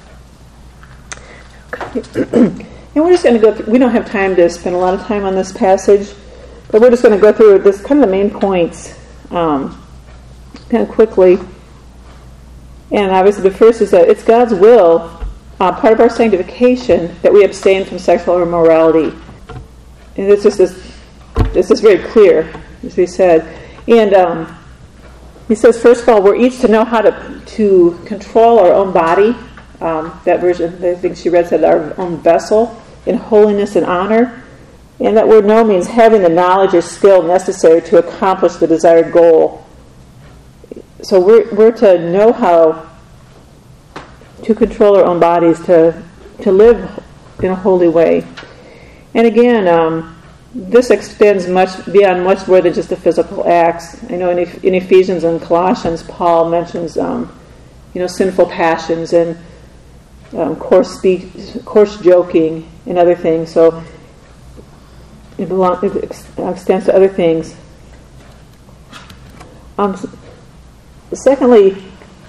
Okay. And we're just going to go through, we don't have time to spend a lot of time on this passage, but we're just going to go through this kind of the main points um, kind of quickly. And obviously the first is that it's God's will, uh, part of our sanctification, that we abstain from sexual immorality. And it's just this, this is very clear, as we said. And um, he says, first of all, we're each to know how to to control our own body. Um, that version, I think she read, said our own vessel in holiness and honor. And that word know means having the knowledge or skill necessary to accomplish the desired goal. So we're we're to know how to control our own bodies, to to live in a holy way. And again, um, this extends much beyond much more than just the physical acts. I know in, in Ephesians and Colossians, Paul mentions um, you know sinful passions and um, coarse speech, coarse joking, and other things. So it, belong, it extends to other things. Um, Secondly,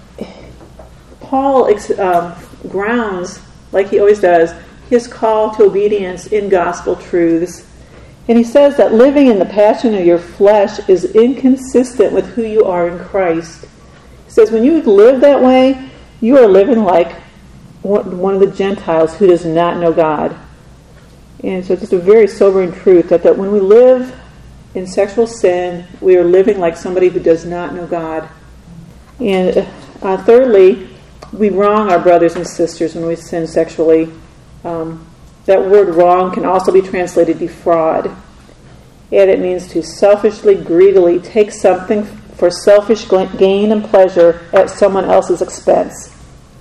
Paul um, grounds, like he always does, his call to obedience in gospel truths. And he says that living in the passion of your flesh is inconsistent with who you are in Christ. He says when you live that way, you are living like one of the Gentiles who does not know God. And so it's just a very sobering truth that, that when we live in sexual sin, we are living like somebody who does not know God. And uh, thirdly, we wrong our brothers and sisters when we sin sexually. Um, that word wrong can also be translated defraud. And it means to selfishly, greedily take something for selfish gain and pleasure at someone else's expense.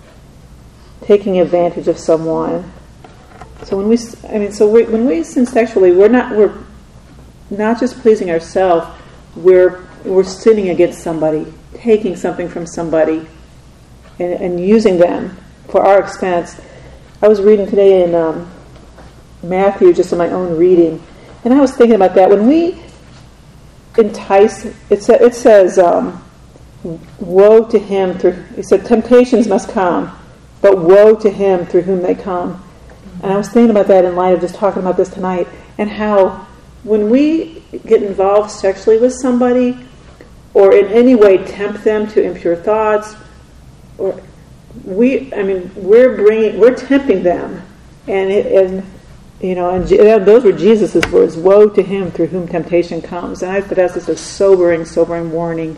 Taking advantage of someone. So when we, I mean, so we, when we sin sexually, we're not we're not just pleasing ourselves. We're we're sinning against somebody. Taking something from somebody and, and using them for our expense. I was reading today in um, Matthew, just in my own reading, and I was thinking about that. When we entice, it, sa- it says, um, woe to him through, it said, temptations must come, but woe to him through whom they come. And I was thinking about that in light of just talking about this tonight, and how when we get involved sexually with somebody, or in any way tempt them to impure thoughts, or we, I mean, we're bringing, we're tempting them, and it, and you know, and those were Jesus' words: "Woe to him through whom temptation comes." And I thought that's just a sobering, sobering warning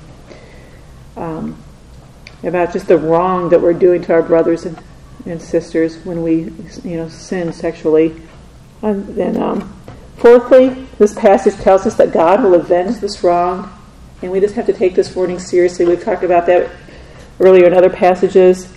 um, about just the wrong that we're doing to our brothers and, and sisters when we, you know, sin sexually. And then, um, fourthly, this passage tells us that God will avenge this wrong. And we just have to take this warning seriously. We've talked about that earlier in other passages.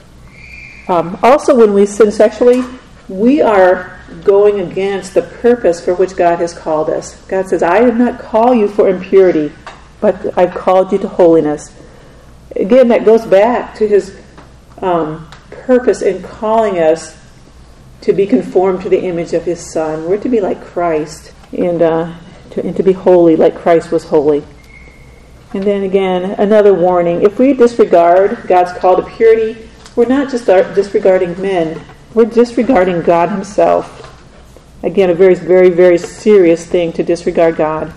Um, also, when we sin sexually, we are going against the purpose for which God has called us. God says, I did not call you for impurity, but I've called you to holiness. Again, that goes back to his um, purpose in calling us to be conformed to the image of his Son. We're to be like Christ and, uh, to, and to be holy like Christ was holy. And then again, another warning. If we disregard God's call to purity, we're not just disregarding men. We're disregarding God himself. Again, a very, very, very serious thing to disregard God.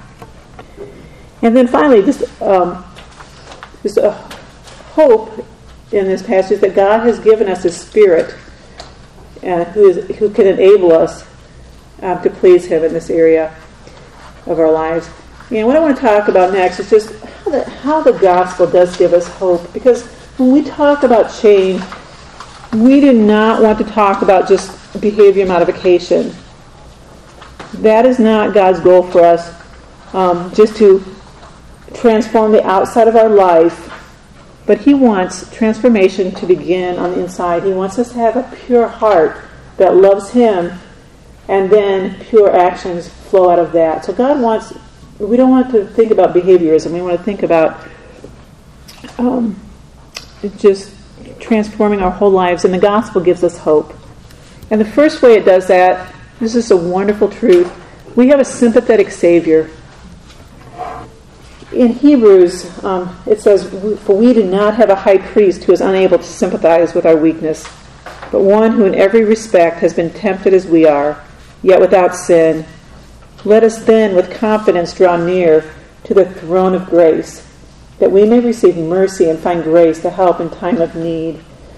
And then finally, just, um, just a hope in this passage that God has given us his Spirit uh, who, is, who can enable us uh, to please him in this area of our lives. And what I want to talk about next is just how the, how the gospel does give us hope. Because when we talk about change, we do not want to talk about just behavior modification. That is not God's goal for us, um, just to transform the outside of our life. But He wants transformation to begin on the inside. He wants us to have a pure heart that loves Him, and then pure actions flow out of that. So God wants, we don't want to think about behaviorism. We want to think about um, just transforming our whole lives, and the gospel gives us hope. And the first way it does that, this is a wonderful truth, we have a sympathetic Savior. In Hebrews, um, it says, "For we do not have a high priest who is unable to sympathize with our weakness, but one who in every respect has been tempted as we are, yet without sin. Let us then with confidence draw near to the throne of grace, that we may receive mercy and find grace to help in time of need."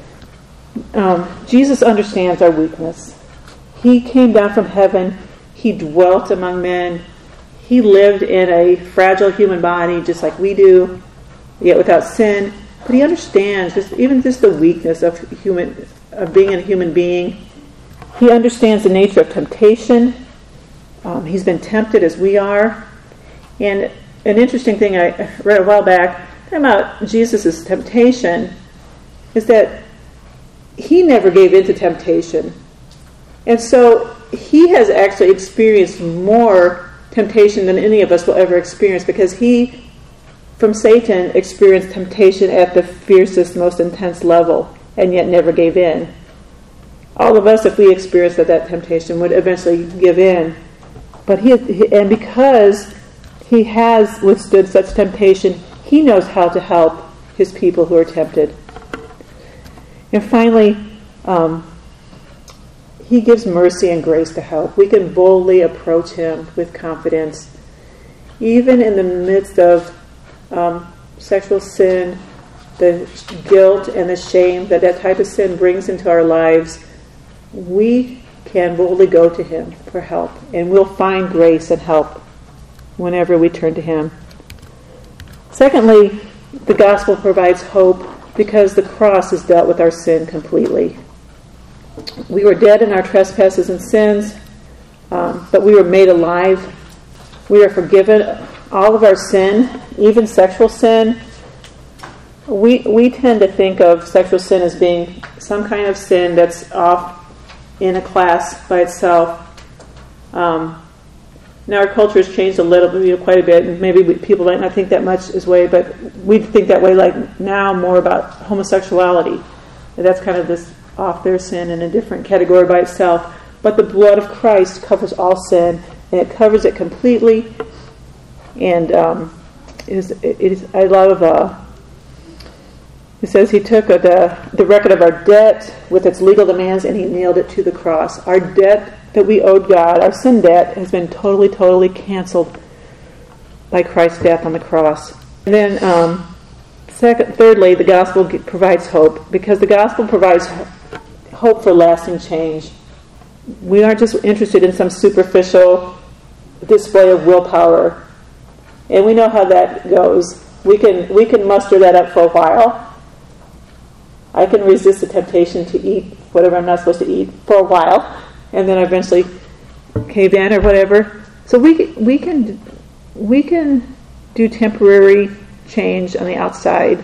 Um, Jesus understands our weakness. He came down from heaven. He dwelt among men. He lived in a fragile human body just like we do, yet without sin. But He understands just, even just the weakness of human, of being a human being. He understands the nature of temptation. Um, he's been tempted as we are. And an interesting thing I read a while back about Jesus' temptation is that He never gave in to temptation. And so He has actually experienced more temptation than any of us will ever experience, because He, from Satan, experienced temptation at the fiercest, most intense level, and yet never gave in. All of us, if we experienced that, that temptation, would eventually give in. But he, and because He has withstood such temptation, He knows how to help His people who are tempted. And finally, um, He gives mercy and grace to help. We can boldly approach Him with confidence. Even in the midst of um, sexual sin, the guilt and the shame that that type of sin brings into our lives, we can boldly go to Him for help. And we'll find grace and help whenever we turn to Him. Secondly, the gospel provides hope because the cross has dealt with our sin completely. We were dead in our trespasses and sins, um, but we were made alive. We are forgiven all of our sin, even sexual sin. We we tend to think of sexual sin as being some kind of sin that's off in a class by itself. Um, now our culture has changed a little bit, you know, quite a bit, and maybe we, people might not think that much this way, but we think that way like now more about homosexuality. And that's kind of this off their sin in a different category by itself. But the blood of Christ covers all sin, and it covers it completely. And um, it is, it is, I love, uh, it says He took uh, the, the record of our debt with its legal demands, and He nailed it to the cross. Our debt that we owed God, our sin debt, has been totally, totally canceled by Christ's death on the cross. And then, um, second, thirdly, the gospel provides hope, because the gospel provides hope for lasting change. We aren't just interested in some superficial display of willpower. And we know how that goes. We can we can muster that up for a while. I can resist the temptation to eat whatever I'm not supposed to eat for a while, and then eventually cave in or whatever. So we we can we can do temporary change on the outside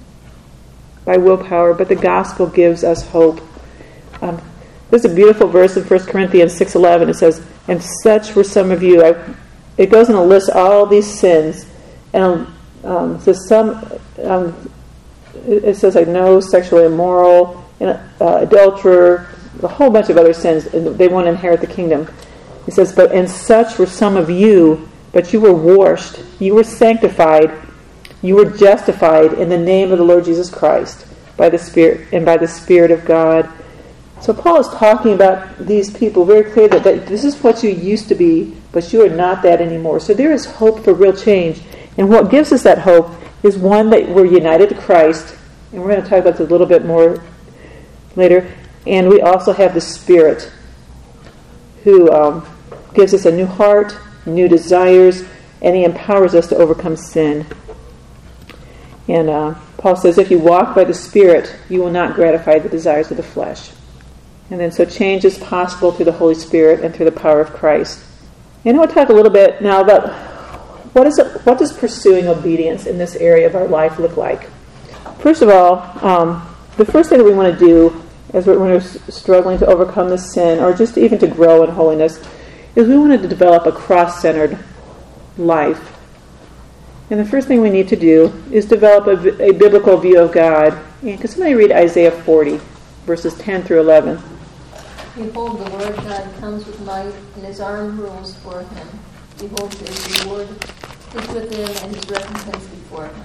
by willpower, but the gospel gives us hope. Um, there's a beautiful verse in First Corinthians six eleven. It says, "And such were some of you." I, it goes on to list all these sins, and um, so some. Um, it, it says like no sexually immoral, and, uh, adulterer, a whole bunch of other sins, and they won't inherit the kingdom. It says, "But and such were some of you, but you were washed, you were sanctified, you were justified in the name of the Lord Jesus Christ by the Spirit and by the Spirit of God." So Paul is talking about these people very clear that, that this is what you used to be, but you are not that anymore. So there is hope for real change. And what gives us that hope is, one, that we're united to Christ, and we're going to talk about this a little bit more later, and we also have the Spirit who um, gives us a new heart, new desires, and He empowers us to overcome sin. And uh, Paul says, if you walk by the Spirit, you will not gratify the desires of the flesh. And then so change is possible through the Holy Spirit and through the power of Christ. And I want to talk a little bit now about what is it, what does pursuing obedience in this area of our life look like. First of all, um, the first thing that we want to do as we're, when we're struggling to overcome this sin, or just even to grow in holiness, is we want to develop a cross-centered life. And the first thing we need to do is develop a, a biblical view of God. And can somebody read Isaiah forty, verses ten through eleven? Behold, the Lord God comes with might, and his arm rules for him. Behold, his reward is with him, and his recompense before him.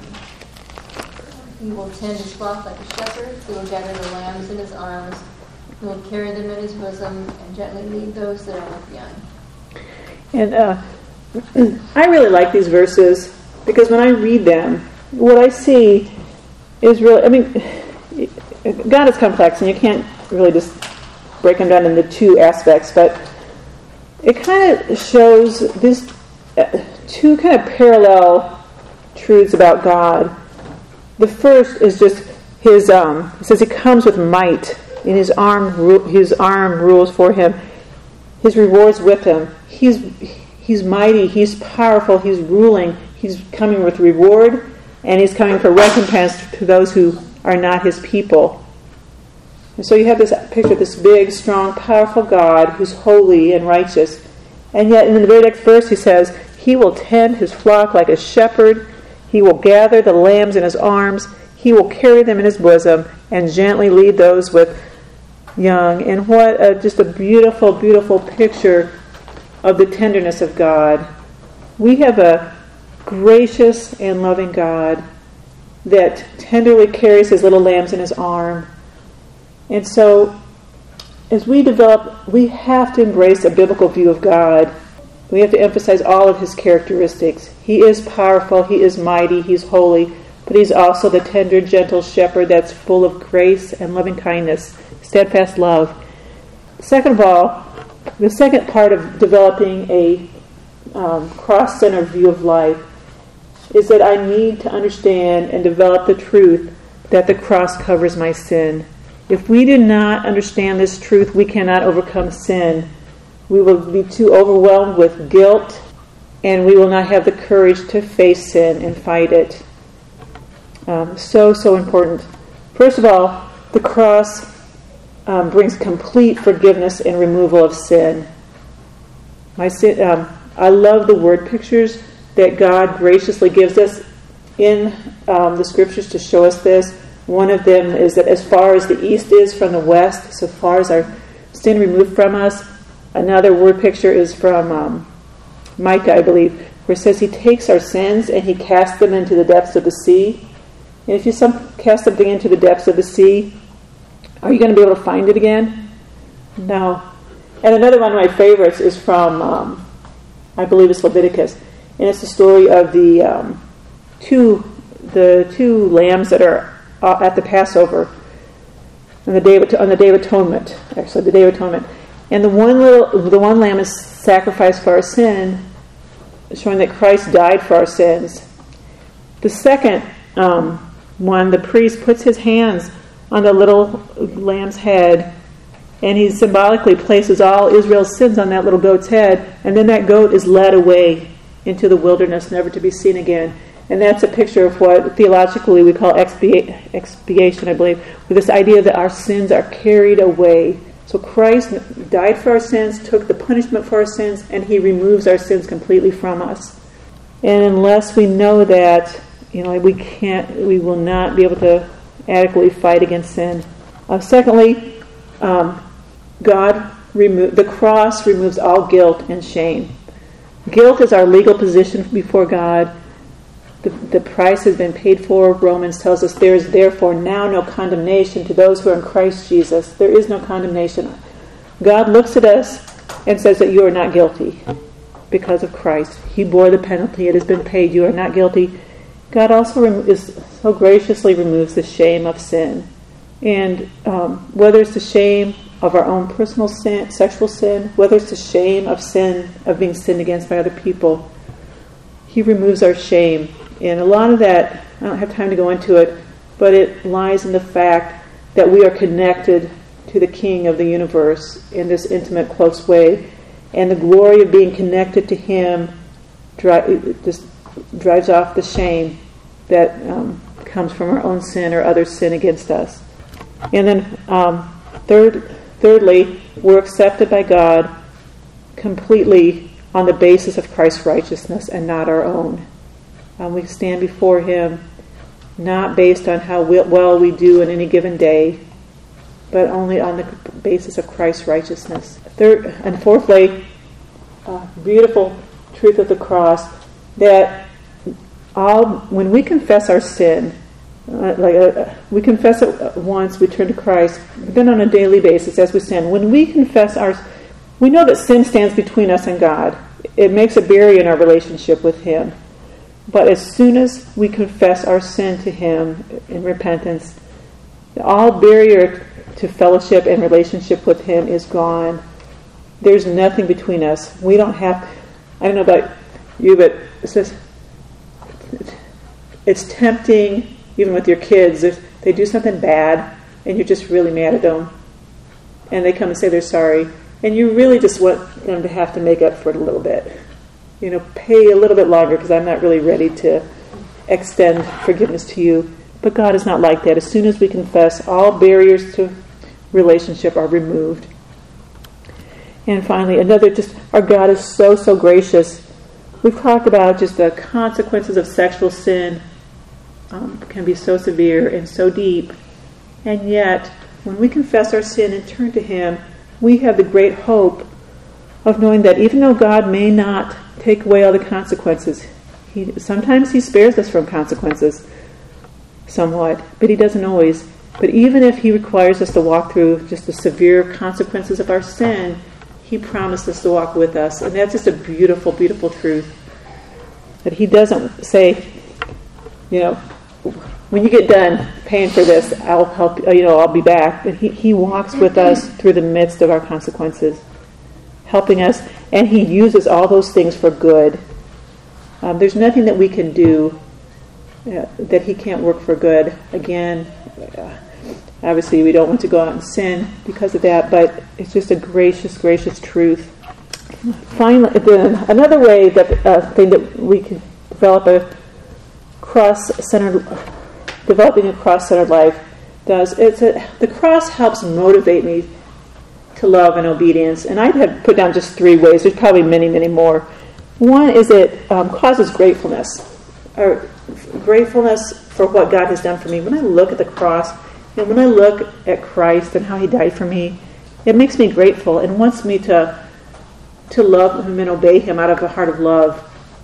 He will tend his flock like a shepherd. He will gather the lambs in his arms. He will carry them in his bosom, and gently lead those that are with young. And uh, I really like these verses, because when I read them, what I see is really, I mean, God is complex, and you can't really just break them down into two aspects, but it kind of shows this uh, two kind of parallel truths about God. The first is just his, um, it says he comes with might, and his arm, his arm rules for him. His reward's with him. He's, he's mighty, he's powerful, he's ruling. He's coming with reward, and he's coming for recompense to those who are not his people. And so you have this picture of this big, strong, powerful God who's holy and righteous. And yet in the very next verse he says, he will tend his flock like a shepherd. He will gather the lambs in his arms. He will carry them in his bosom and gently lead those with young. And what a, just a beautiful, beautiful picture of the tenderness of God. We have a gracious and loving God that tenderly carries his little lambs in his arm. And so as we develop, we have to embrace a biblical view of God. We have to emphasize all of his characteristics. He is powerful, he is mighty, he's holy, but he's also the tender, gentle shepherd that's full of grace and loving kindness, steadfast love. Second of all, the second part of developing a um, cross-centered view of life is that I need to understand and develop the truth that the cross covers my sin. If we do not understand this truth, we cannot overcome sin. We will be too overwhelmed with guilt, and we will not have the courage to face sin and fight it. Um, so, so important. First of all, the cross um, brings complete forgiveness and removal of sin. My sin, um, I love the word pictures that God graciously gives us in um, the scriptures to show us this. One of them is that as far as the east is from the west, so far as our sin removed from us. Another word picture is from um, Micah, I believe, where it says he takes our sins and he casts them into the depths of the sea. And if you some, cast something into the depths of the sea, are you going to be able to find it again? No. And another one of my favorites is from, um, I believe it's Leviticus. And it's the story of the um, two the two lambs that are uh, at the Passover on the day of, on the Day of Atonement. Actually, the Day of Atonement, and the one little the one lamb is sacrificed for our sin, showing that Christ died for our sins. The second um, one, the priest puts his hands on the little lamb's head, and he symbolically places all Israel's sins on that little goat's head, and then that goat is led away into the wilderness, never to be seen again. And that's a picture of what theologically we call expia- expiation, I believe, with this idea that our sins are carried away. So Christ died for our sins, took the punishment for our sins, and he removes our sins completely from us. And unless we know that, you know, we can't, we will not be able to adequately fight against sin. Uh, secondly, um, God remo- the cross removes all guilt and shame. Guilt is our legal position before God. The, the price has been paid for. Romans tells us there is therefore now no condemnation to those who are in Christ Jesus. There is no condemnation. God looks at us and says that you are not guilty because of Christ. He bore the penalty. It has been paid. You are not guilty. God also rem- is so graciously removes the shame of sin. And um, whether it's the shame of our own personal sin, sexual sin, whether it's the shame of sin, of being sinned against by other people, he removes our shame. And a lot of that I don't have time to go into it, but it lies in the fact that we are connected to the King of the universe in this intimate, close way. And the glory of being connected to Him dri- just drives off the shame that um, comes from our own sin or other sin against us. And then um, third, thirdly, we're accepted by God completely on the basis of Christ's righteousness and not our own. Um, we stand before Him not based on how well we do in any given day, but only on the basis of Christ's righteousness. Third and fourthly, uh, beautiful truth of the cross, that all when we confess our sin, uh, like uh, we confess it once, we turn to Christ, but then on a daily basis as we sin. When we confess our, we know that sin stands between us and God. It makes a barrier in our relationship with Him. But as soon as we confess our sin to Him in repentance, all barrier to fellowship and relationship with Him is gone. There's nothing between us. We don't have, I don't know about you, but it's just, it's tempting, even with your kids, if they do something bad and you're just really mad at them, and they come and say they're sorry, and you really just want them to have to make up for it a little bit. You know, pay a little bit longer because I'm not really ready to extend forgiveness to you. But God is not like that. As soon as we confess, all barriers to relationship are removed. And finally, another, just, our God is so, so gracious. We've talked about just the consequences of sexual sin um, can be so severe and so deep. And yet, when we confess our sin and turn to Him, we have the great hope of knowing that even though God may not take away all the consequences, He sometimes He spares us from consequences somewhat, but He doesn't always. But even if He requires us to walk through just the severe consequences of our sin, He promised us to walk with us. And that's just a beautiful, beautiful truth. That He doesn't say, you know, when you get done paying for this, I'll help you, know, I'll be back. But He, he walks with us through the midst of our consequences, helping us, and He uses all those things for good. Um, there's nothing that we can do uh, that He can't work for good. Again, uh, obviously we don't want to go out and sin because of that, but it's just a gracious, gracious truth. Finally, then another way that uh, thing that we can develop a cross-centered, developing a cross-centered life does. It's a, the cross helps motivate me to love and obedience. And I'd have put down just three ways. There's probably many, many more. One is it um, causes gratefulness. Or gratefulness for what God has done for me. When I look at the cross, and when I look at Christ and how He died for me, it makes me grateful and wants me to to love Him and obey Him out of a heart of love.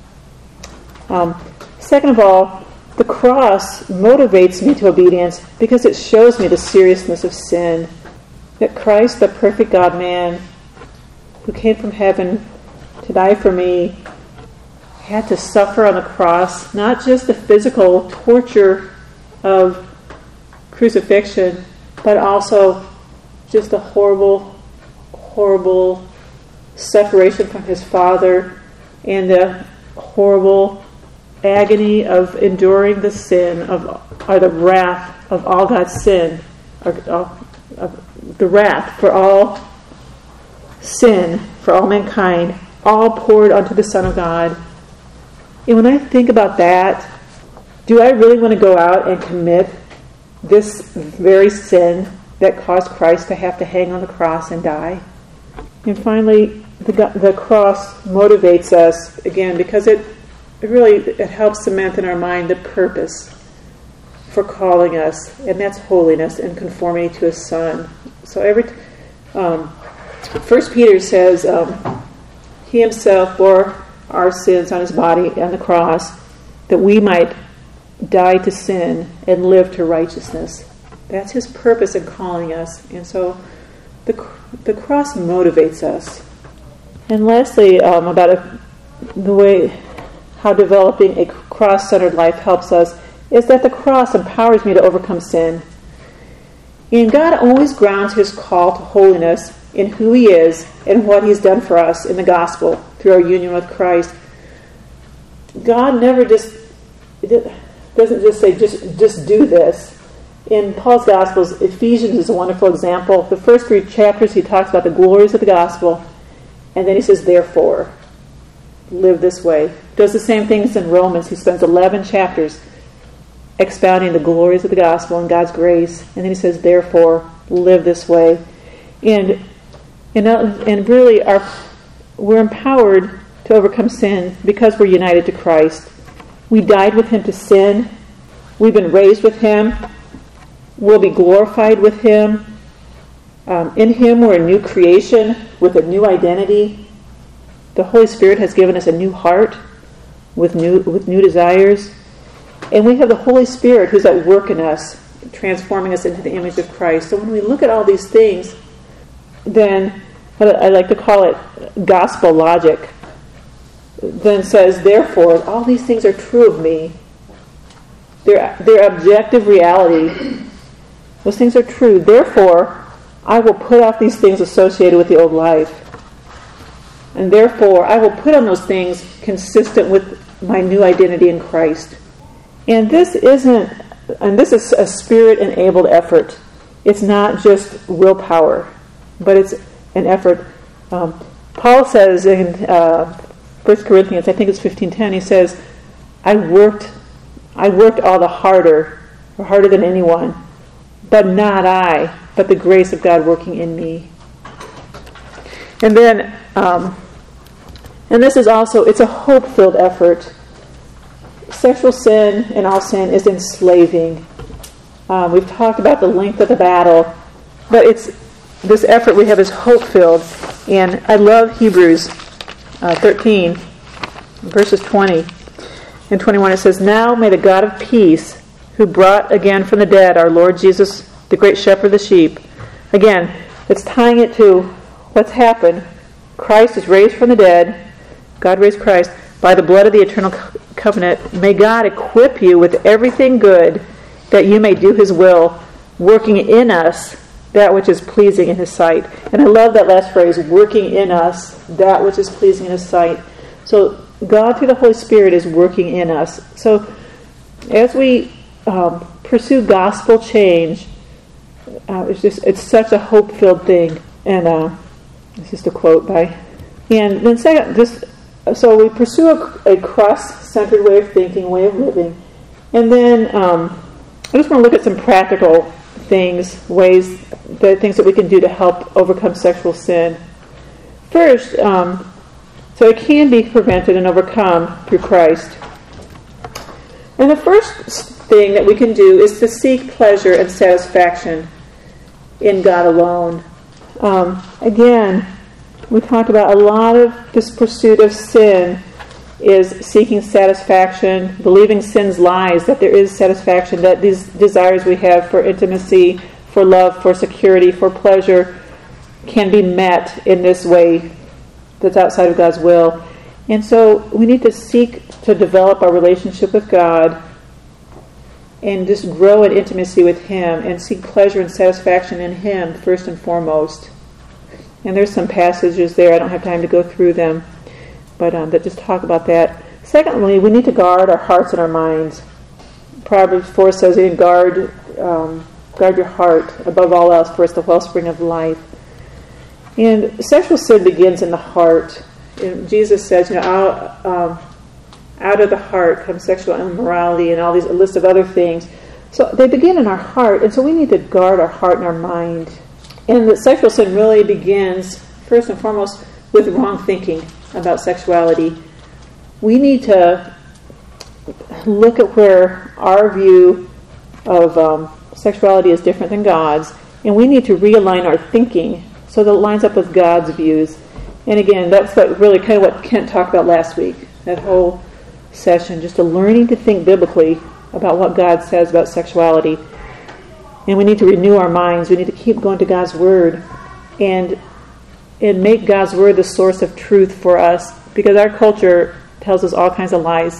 Um, second of all, the cross motivates me to obedience because it shows me the seriousness of sin. That Christ, the perfect God-man, who came from heaven to die for me, had to suffer on the cross, not just the physical torture of crucifixion, but also just a horrible, horrible separation from His Father and the horrible agony of enduring the sin of, or the wrath of all God's sin, or, or, of the wrath for all sin, for all mankind, all poured onto the Son of God. And when I think about that, do I really want to go out and commit this very sin that caused Christ to have to hang on the cross and die? And finally, the, the cross motivates us, again, because it, it really it helps cement in our mind the purpose for calling us, and that's holiness and conformity to His Son. So every um, First Peter says um, He Himself bore our sins on His body on the cross, that we might die to sin and live to righteousness. That's His purpose in calling us, and so the the cross motivates us. And lastly, um, about a, the way how developing a cross-centered life helps us is that the cross empowers me to overcome sin. And God always grounds His call to holiness in who He is and what He's done for us in the gospel through our union with Christ. God never just doesn't just say, just, just do this. In Paul's Gospels, Ephesians is a wonderful example. The first three chapters, he talks about the glories of the gospel, and then he says, therefore, live this way. Does the same things in Romans. He spends eleven chapters expounding the glories of the gospel and God's grace, and then he says, therefore, live this way. And and, and really, our, we're empowered to overcome sin because we're united to Christ. We died with him to sin. We've been raised with him. We'll be glorified with him. Um, in him, we're a new creation with a new identity. The Holy Spirit has given us a new heart with new with new desires. And we have the Holy Spirit who's at work in us, transforming us into the image of Christ. So when we look at all these things, then I like to call it gospel logic, then says, therefore, all these things are true of me. They're, they're objective reality. Those things are true. Therefore, I will put off these things associated with the old life. And therefore, I will put on those things consistent with my new identity in Christ. And this isn't, and this is a Spirit-enabled effort. It's not just willpower, but it's an effort. Um, Paul says in uh, First Corinthians, I think it's fifteen ten, he says, I worked, I worked all the harder, or harder than anyone, but not I, but the grace of God working in me. And then, um, and this is also, it's a hope-filled effort. Sexual sin and all sin is enslaving. Um, we've talked about the length of the battle, but it's this effort we have is hope-filled. And I love Hebrews uh, thirteen, verses twenty and twenty-one. It says, now may the God of peace, who brought again from the dead our Lord Jesus, the great shepherd of the sheep. Again, it's tying it to what's happened. Christ is raised from the dead. God raised Christ by the blood of the eternal co- covenant. May God equip you with everything good, that you may do his will, working in us that which is pleasing in his sight. And I love that last phrase, working in us that which is pleasing in his sight. So God through the Holy Spirit is working in us. So as we um, pursue gospel change, uh, it's just it's such a hope-filled thing. And uh, it's just a quote by. And then second, just so we pursue a, a cross-centered way of thinking, way of living, and then um, I just want to look at some practical things, ways, the things that we can do to help overcome sexual sin. First, um, so it can be prevented and overcome through Christ. And the first thing that we can do is to seek pleasure and satisfaction in God alone. Um, again, we talked about a lot of this pursuit of sin is seeking satisfaction, believing sin's lies, that there is satisfaction, that these desires we have for intimacy, for love, for security, for pleasure can be met in this way that's outside of God's will. And so we need to seek to develop our relationship with God and just grow in intimacy with him and seek pleasure and satisfaction in him first and foremost. And there's some passages there, I don't have time to go through them, but um, that just talk about that. Secondly, we need to guard our hearts and our minds. Proverbs four says, guard, um, guard your heart above all else, for it's the wellspring of life. And sexual sin begins in the heart. And Jesus says, you know, out, um, out of the heart comes sexual immorality and all these, a list of other things. So they begin in our heart, and so we need to guard our heart and our mind. And the sexual sin really begins, first and foremost, with wrong thinking about sexuality. We need to look at where our view of um, sexuality is different than God's, and we need to realign our thinking so that it lines up with God's views. And again, that's what really kind of what Kent talked about last week, that whole session, just a learning to think biblically about what God says about sexuality. And we need to renew our minds. We need to keep going to God's Word and and make God's Word the source of truth for us, because our culture tells us all kinds of lies.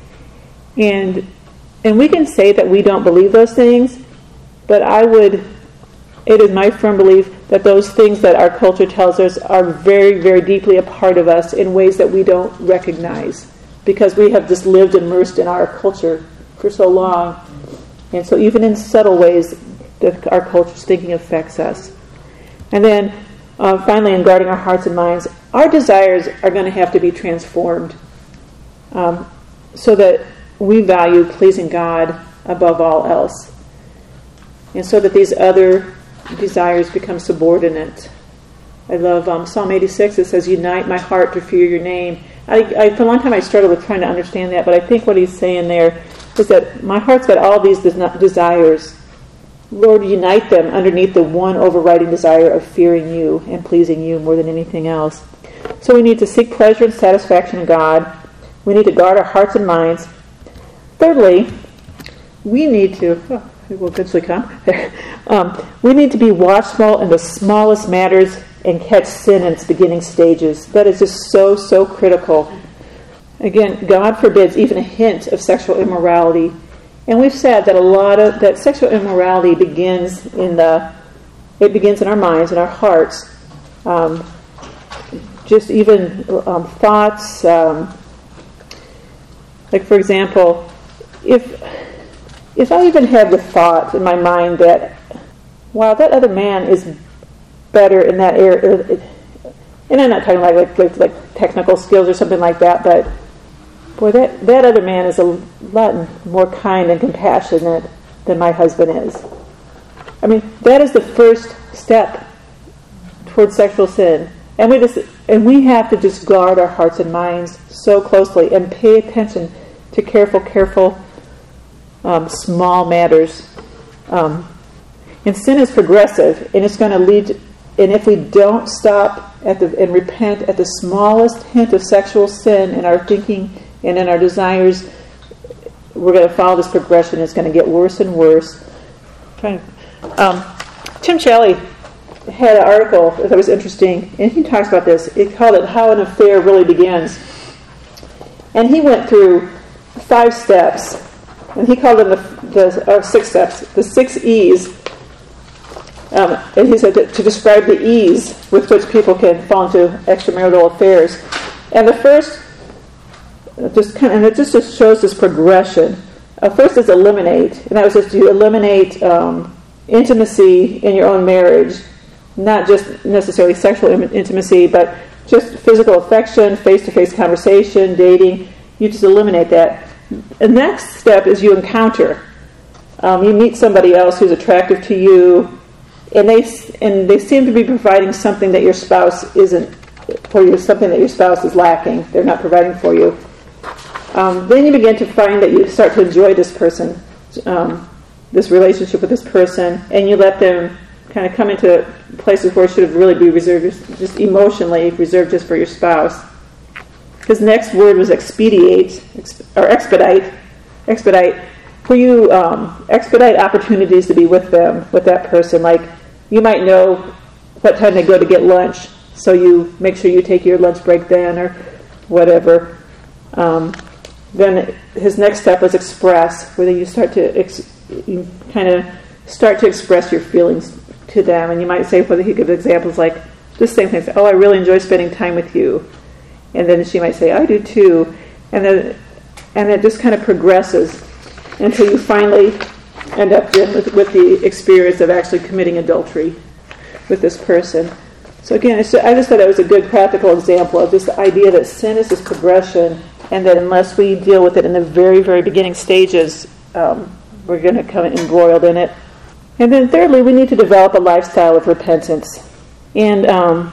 And and we can say that we don't believe those things, but I would, it is my firm belief that those things that our culture tells us are very, very deeply a part of us in ways that we don't recognize, because we have just lived immersed in our culture for so long. And so even in subtle ways, that our culture's thinking affects us. And then uh, finally, in guarding our hearts and minds, our desires are going to have to be transformed um, so that we value pleasing God above all else. And so that these other desires become subordinate. I love um, Psalm eighty-six. It says, "Unite my heart to fear your name." I, I, for a long time I struggled with trying to understand that, but I think what he's saying there is that my heart's got all these des- desires. Lord, unite them underneath the one overriding desire of fearing you and pleasing you more than anything else. So we need to seek pleasure and satisfaction in God. We need to guard our hearts and minds. Thirdly, we need to, oh, it will eventually come, um, we need to be watchful in the smallest matters and catch sin in its beginning stages. That is just so, so critical. Again, God forbids even a hint of sexual immorality. And we've said that a lot of that sexual immorality begins in the it begins in our minds and our hearts. Um, just even um, thoughts, um, like for example, if if I even have the thought in my mind that, wow, that other man is better in that area, and I'm not talking about like, like like technical skills or something like that, but boy, that, that other man is a lot more kind and compassionate than my husband is. I mean, that is the first step towards sexual sin. And we just and we have to just guard our hearts and minds so closely and pay attention to careful, careful, um, small matters. Um, and sin is progressive, and it's going to lead to, and if we don't stop at the and repent at the smallest hint of sexual sin in our thinking and in our desires, we're going to follow this progression. It's going to get worse and worse. I'm trying to, um, Tim Chaley had an article that was interesting, and he talks about this. He called it "How an Affair Really Begins," and he went through five steps, and he called them the, the or six steps, the six E's. Um, and he said that to describe the ease with which people can fall into extramarital affairs. And the first Just kind of, and it just, just shows this progression. Uh, first is eliminate, and that was just you eliminate um, intimacy in your own marriage, not just necessarily sexual in- intimacy, but just physical affection, face-to-face conversation, dating. You just eliminate that. The next step is you encounter. Um, you meet somebody else who's attractive to you, and they and they seem to be providing something that your spouse isn't for you, something that your spouse is lacking. They're not providing for you. Um, then you begin to find that you start to enjoy this person, um, this relationship with this person, and you let them kind of come into places where it should really be reserved, just, just emotionally reserved just for your spouse. His next word was expedite, exp- or expedite, expedite, where you um, expedite opportunities to be with them, with that person. Like, you might know what time they go to get lunch, so you make sure you take your lunch break then, or whatever. Um, Then his next step was express, where you start to ex- you kind of start to express your feelings to them, and you might say, whether he gives examples like just same things. Oh, I really enjoy spending time with you, and then she might say, I do too, and then and it just kind of progresses until you finally end up with, with the experience of actually committing adultery with this person. So again, it's just, I just thought it was a good practical example of this idea that sin is this progression, and that unless we deal with it in the very, very beginning stages, um, we're going to come embroiled in it. And then thirdly, we need to develop a lifestyle of repentance. And um,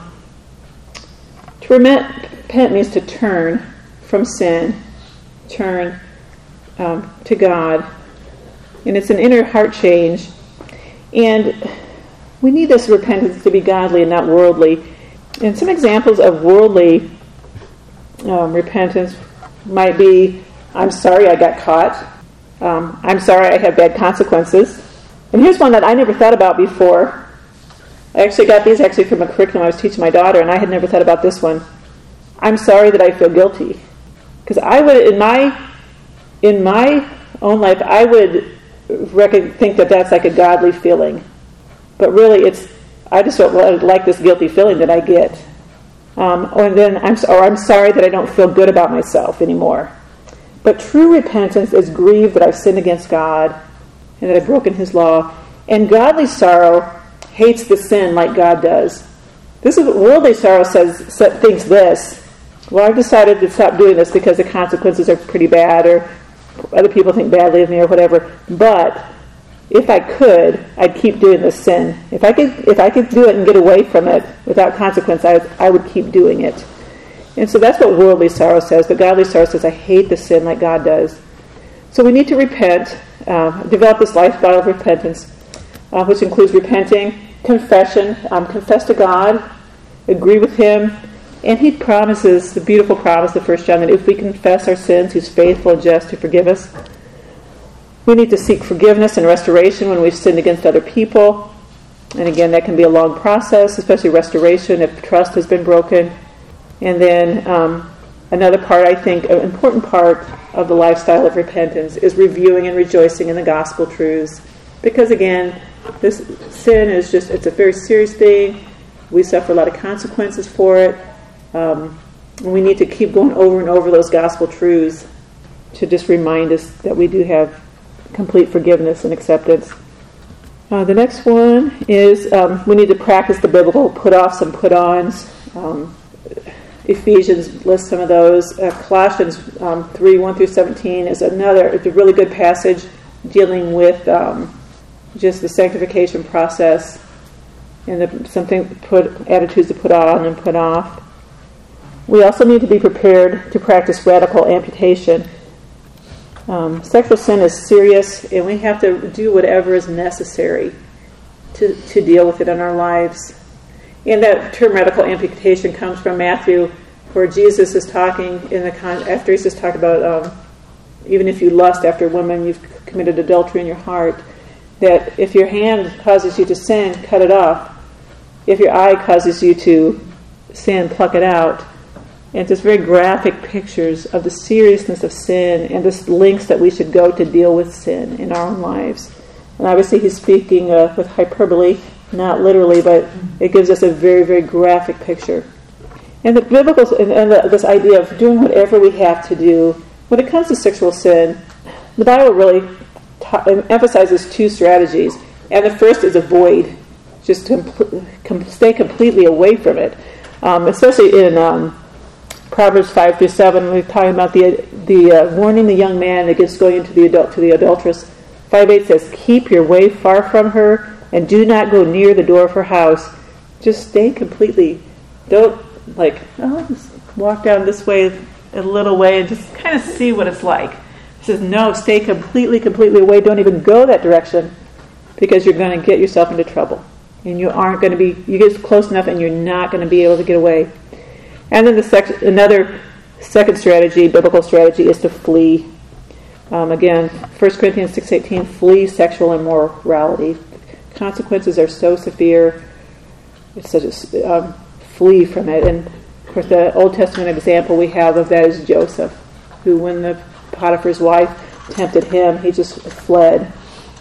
to repent means to turn from sin, turn um, to God. And it's an inner heart change. And we need this repentance to be godly and not worldly. And some examples of worldly um, repentance might be, I'm sorry I got caught. Um, I'm sorry I have bad consequences. And here's one that I never thought about before. I actually got these actually from a curriculum I was teaching my daughter, and I had never thought about this one. I'm sorry that I feel guilty. Because I would, in my in my own life, I would reckon, think that that's like a godly feeling. But really, it's I just don't like this guilty feeling that I get. Um, and then I'm or I'm sorry that I don't feel good about myself anymore. But true repentance is grieved that I've sinned against God and that I've broken his law. And godly sorrow hates the sin like God does. This is what worldly sorrow says, thinks this. Well, I've decided to stop doing this because the consequences are pretty bad, or other people think badly of me, or whatever. But if I could, I'd keep doing this sin. If I could, if I could do it and get away from it without consequence, I, I would keep doing it. And so that's what worldly sorrow says. But godly sorrow says, I hate the sin like God does. So we need to repent, uh, develop this lifestyle of repentance, uh, which includes repenting, confession, um, confess to God, agree with him. And he promises, the beautiful promise of First John, that if we confess our sins, he's faithful and just to forgive us. We need to seek forgiveness and restoration when we've sinned against other people. And again, that can be a long process, especially restoration if trust has been broken. And then um, another part, I think, an important part of the lifestyle of repentance is reviewing and rejoicing in the gospel truths. Because again, this sin is just, it's a very serious thing. We suffer a lot of consequences for it. Um, and we need to keep going over and over those gospel truths to just remind us that we do have complete forgiveness and acceptance. Uh, the next one is um, we need to practice the biblical put-offs and put-ons. Um, Ephesians lists some of those. Uh, Colossians um, three, one through seventeen is another, it's a really good passage dealing with um, just the sanctification process and the, something put attitudes to put on and put off. We also need to be prepared to practice radical amputation. Um, sexual sin is serious, and we have to do whatever is necessary to, to deal with it in our lives. And that term radical amputation comes from Matthew, where Jesus is talking in the con- after he's just talked about um, even if you lust after a woman, you've committed adultery in your heart. That if your hand causes you to sin, cut it off. If your eye causes you to sin, pluck it out. And just very graphic pictures of the seriousness of sin and the lengths that we should go to deal with sin in our own lives. And obviously he's speaking uh, with hyperbole, not literally, but it gives us a very, very graphic picture. And the biblical, and, and the, this idea of doing whatever we have to do, when it comes to sexual sin, the Bible really ta- emphasizes two strategies. And the first is avoid, just to com- com- stay completely away from it. Um, especially in um, Proverbs five through seven, we're talking about the the uh, warning the young man against going into the adult to the adulteress. five eight says, keep your way far from her and do not go near the door of her house. Just stay completely, don't like, oh, just walk down this way a little way and just kind of see what it's like. He says, no, stay completely, completely away. Don't even go that direction because you're going to get yourself into trouble. And you aren't going to be, you get close enough and you're not going to be able to get away. And then the sec- another second strategy, biblical strategy, is to flee. Um, again, First Corinthians six eighteen, flee sexual immorality. Consequences are so severe. It's such a, um, flee from it. And of course, the Old Testament example we have of that is Joseph, who, when the Potiphar's wife tempted him, he just fled.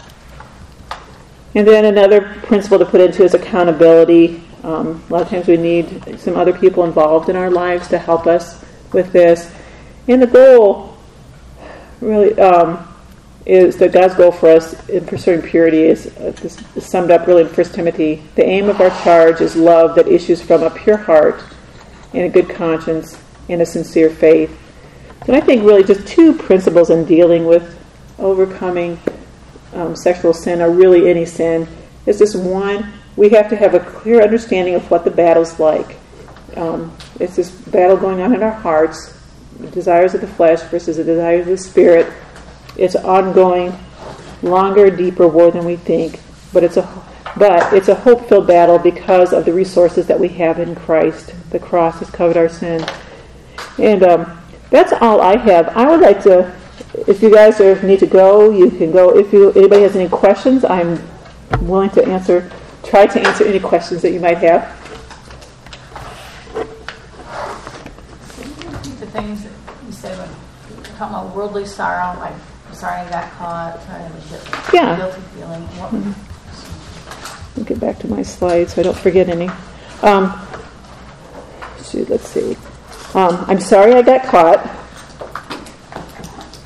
And then another principle to put into is accountability. Um, a lot of times we need some other people involved in our lives to help us with this. And the goal really um, is that God's goal for us in pursuing purity is, uh, this is summed up really in First Timothy. The aim of our charge is love that issues from a pure heart and a good conscience and a sincere faith. And I think really just two principles in dealing with overcoming um, sexual sin, or really any sin, is this one, we have to have a clear understanding of what the battle's like. Um, it's this battle going on in our hearts, the desires of the flesh versus the desires of the spirit. It's ongoing, longer, deeper war than we think, but it's a but it's a hope-filled battle because of the resources that we have in Christ. The cross has covered our sin, and um, that's all I have. I would like to, if you guys are, need to go, you can go. If you anybody has any questions, I'm willing to answer. Try to answer any questions that you might have. The things that you said when you're talking about worldly sorrow, like I'm sorry I got caught, trying to have a Yeah. guilty feeling. What, I'll get back to my slides so I don't forget any. Um, shoot, let's see. Um, I'm sorry I got caught.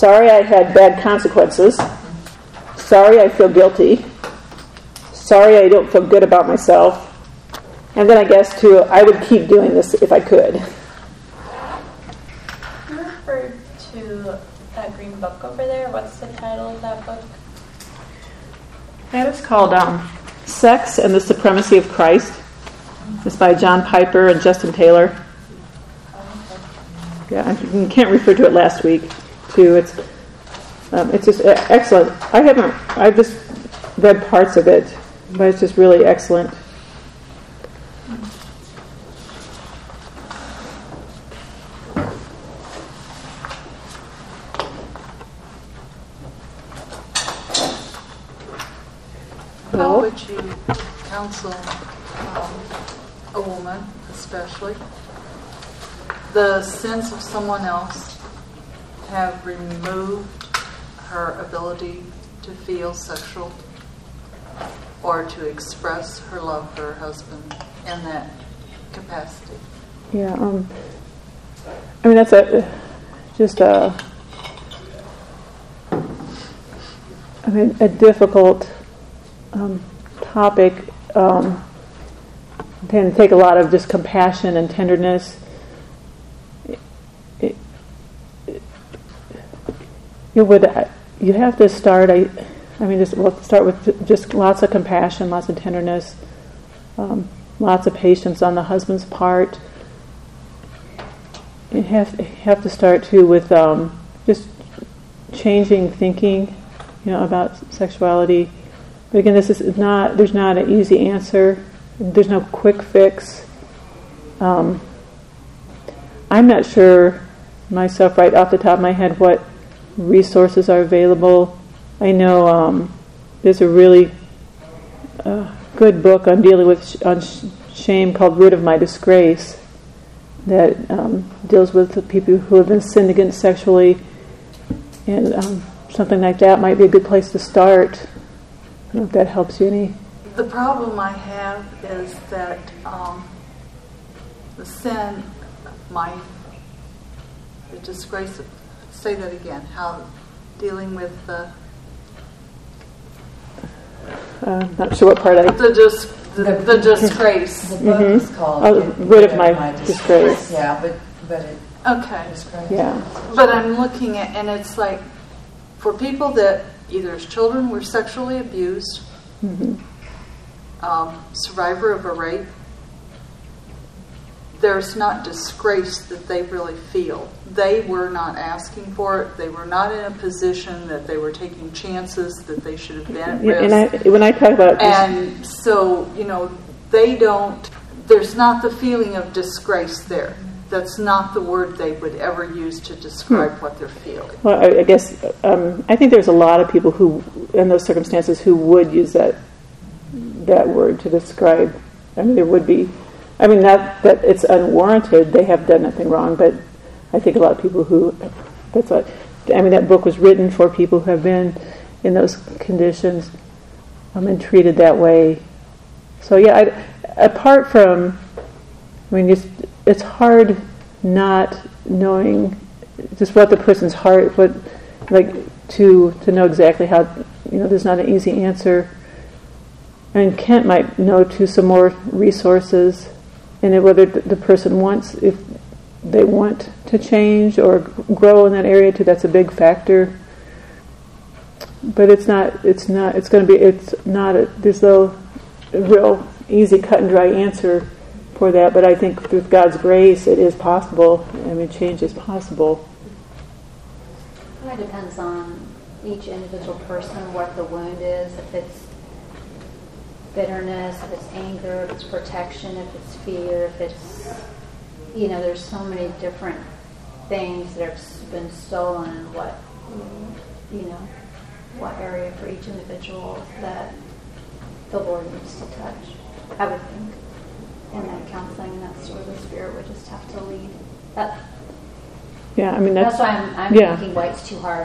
sorry I had bad consequences, sorry I feel guilty, sorry I don't feel good about myself, and then I guess too, I would keep doing this if I could. You referred to that green book over there. What's the title of that book? That is called um, Sex and the Supremacy of Christ. It's by John Piper and Justin Taylor. Yeah, I can't refer to it last week, too. It's um, it's just excellent. I haven't, I've just read parts of it, but it's just really excellent. How would you counsel um, a woman, especially? The sins of someone else have removed her ability to feel sexual or to express her love for her husband in that capacity. Yeah, um, I mean, that's a, just a, I mean, a difficult um, topic. Um, can take a lot of just compassion and tenderness. It, it, you would, you have to start, I, I mean, just we'll start with just lots of compassion, lots of tenderness, um, lots of patience on the husband's part. You have to, have to start too with um, just changing thinking, you know, about sexuality. But again, this is not. There's not an easy answer. There's no quick fix. Um, I'm not sure myself, right off the top of my head, what resources are available. I know um, there's a really uh, good book on dealing with sh- on sh- shame called "Rid of My Disgrace," that um, deals with the people who have been sinned against sexually, and um, something like that might be a good place to start. I don't know if that helps you any. The problem I have is that um, the sin, my, the disgrace of, say that again, how dealing with the... Uh, not sure what part I... The, dis, the, the, the disgrace. The book Mhm. is called Oh, Get Rid of My Disgrace. Yeah, but, but it Okay. describes Yeah. But I'm looking at, and it's like, for people that either as children were sexually abused, Mm-hmm. um, survivor of a rape, there's not disgrace that they really feel. They were not asking for it. They were not in a position that they were taking chances that they should have been at Yeah, risk. and I, when I talk about this, And so, you know, they don't, there's not the feeling of disgrace there. That's not the word they would ever use to describe Hmm. what they're feeling. well, I, I guess um, I think there's a lot of people who, in those circumstances, who would use that that word to describe. I mean, there would be. I mean, not that it's unwarranted. They have done nothing wrong, but I think a lot of people who. That's what. I mean, that book was written for people who have been in those conditions um, and treated that way. So yeah, I, apart from, I mean, it's, it's hard not knowing just what the person's heart, what, like, to to know exactly how, you know, there's not an easy answer. And Kent might know, too, some more resources, and whether the person wants, if they want to change or grow in that area, too, that's a big factor. But it's not, it's not, it's going to be, it's not, a, there's no real easy cut and dry answer for that, but I think with God's grace it is possible. I mean, change is possible. It depends on each individual person, what the wound is, if it's bitterness, if it's anger, if it's protection, if it's fear, if it's, you know, there's so many different things that have been stolen and what, you know, what area for each individual that the Lord needs to touch, I would think. In that counseling, and that's where the Spirit would just have to lead. That, Yeah, I mean, that's, that's why I'm, I'm yeah. thinking why it's too hard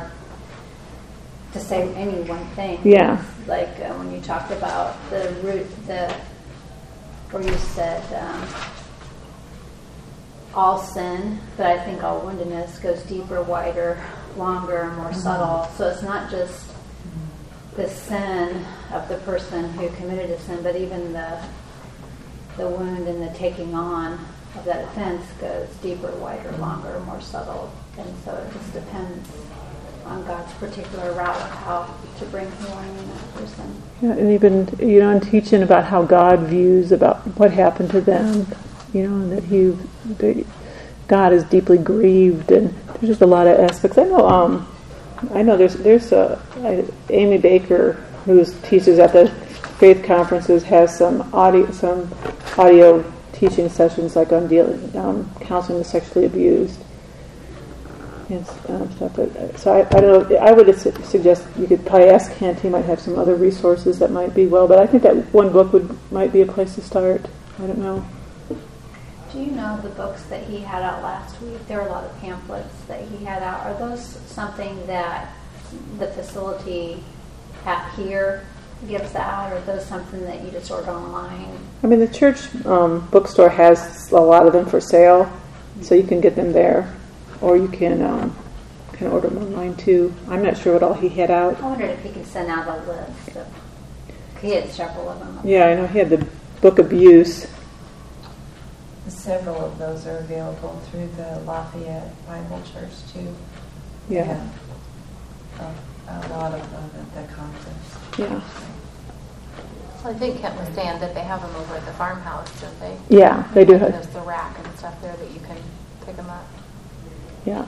to say any one thing. Yeah. Like uh, when you talked about the root, the where you said um, all sin, but I think all woundedness goes deeper, wider, longer and more subtle. So it's not just the sin of the person who committed a sin, but even the the wound and the taking on of that offense goes deeper, wider, longer, more subtle. And so it just depends on God's particular route of how to bring healing in that person. Yeah, and even, you know, in teaching about how God views about what happened to them, you know, and that He, that God is deeply grieved, and there's just a lot of aspects. I know, um, I know there's there's a, I, Amy Baker, who teaches at the faith conferences, has some audio some audio teaching sessions like on dealing, um, counseling the sexually abused. And um, stuff. But, so I, I don't know. I would su- suggest you could probably ask Kent. He might have some other resources that might be well. But I think that one book would might be a place to start. I don't know. Do you know the books that he had out last week? There were a lot of pamphlets that he had out. Are those something that the facility at here gives out, or are those something that you just order online? I mean, the church um, bookstore has a lot of them for sale, so you can get them there. Or you can um, can order them online too. I'm not sure what all he had out. I wondered if he could send out a list. Of, he had several of them. Yeah, I know he had the book Abuse. Several of those are available through the Lafayette Bible Church too. Yeah. A, a lot of them at the conference. Yeah. Well, I think Kent was saying that they have them over at the farmhouse, don't they? Yeah, they do have. There's the rack and stuff there that you can pick them up. Yeah.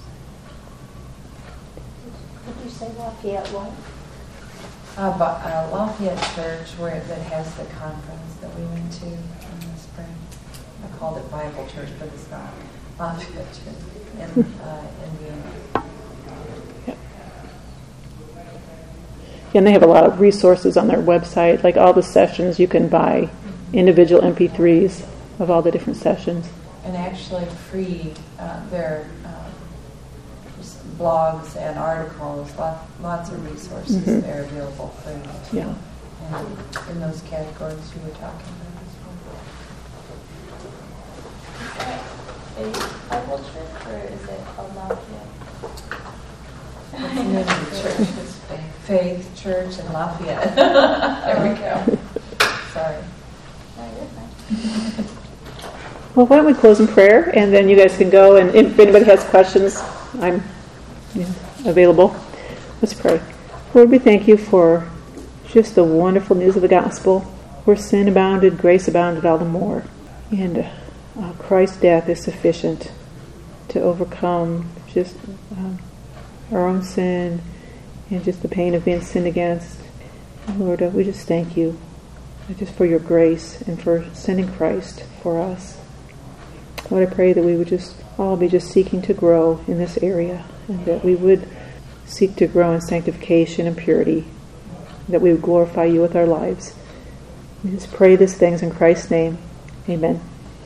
Did you say Lafayette what? Uh, but, uh, Lafayette Church, where that has the conference that we went to in the spring. I called it Bible Church, but it's not. Lafayette Church in uh, Indiana. Yeah. And they have a lot of resources on their website, like all the sessions. You can buy individual M P threes of all the different sessions. And actually free, uh, their um, blogs and articles, lot, lots of resources Mm-hmm. there available for you too. Yeah. And in those categories you were talking about as well. Is that a Bible church or is it called Lafayette? It's the name of the church. It's Faith, Faith Church in Lafayette. There we go. Sorry. No, you're fine. Well, why don't we close in prayer, and then you guys can go, and if anybody has questions, I'm you know, available. Let's pray. Lord, we thank you for just the wonderful news of the gospel, where sin abounded, grace abounded all the more. And uh, Christ's death is sufficient to overcome just um, our own sin and just the pain of being sinned against. And Lord, uh, we just thank you uh, just for your grace and for sending Christ for us. Lord, I pray that we would just all be just seeking to grow in this area, and that we would seek to grow in sanctification and purity, that we would glorify you with our lives. We just pray these things in Christ's name. Amen.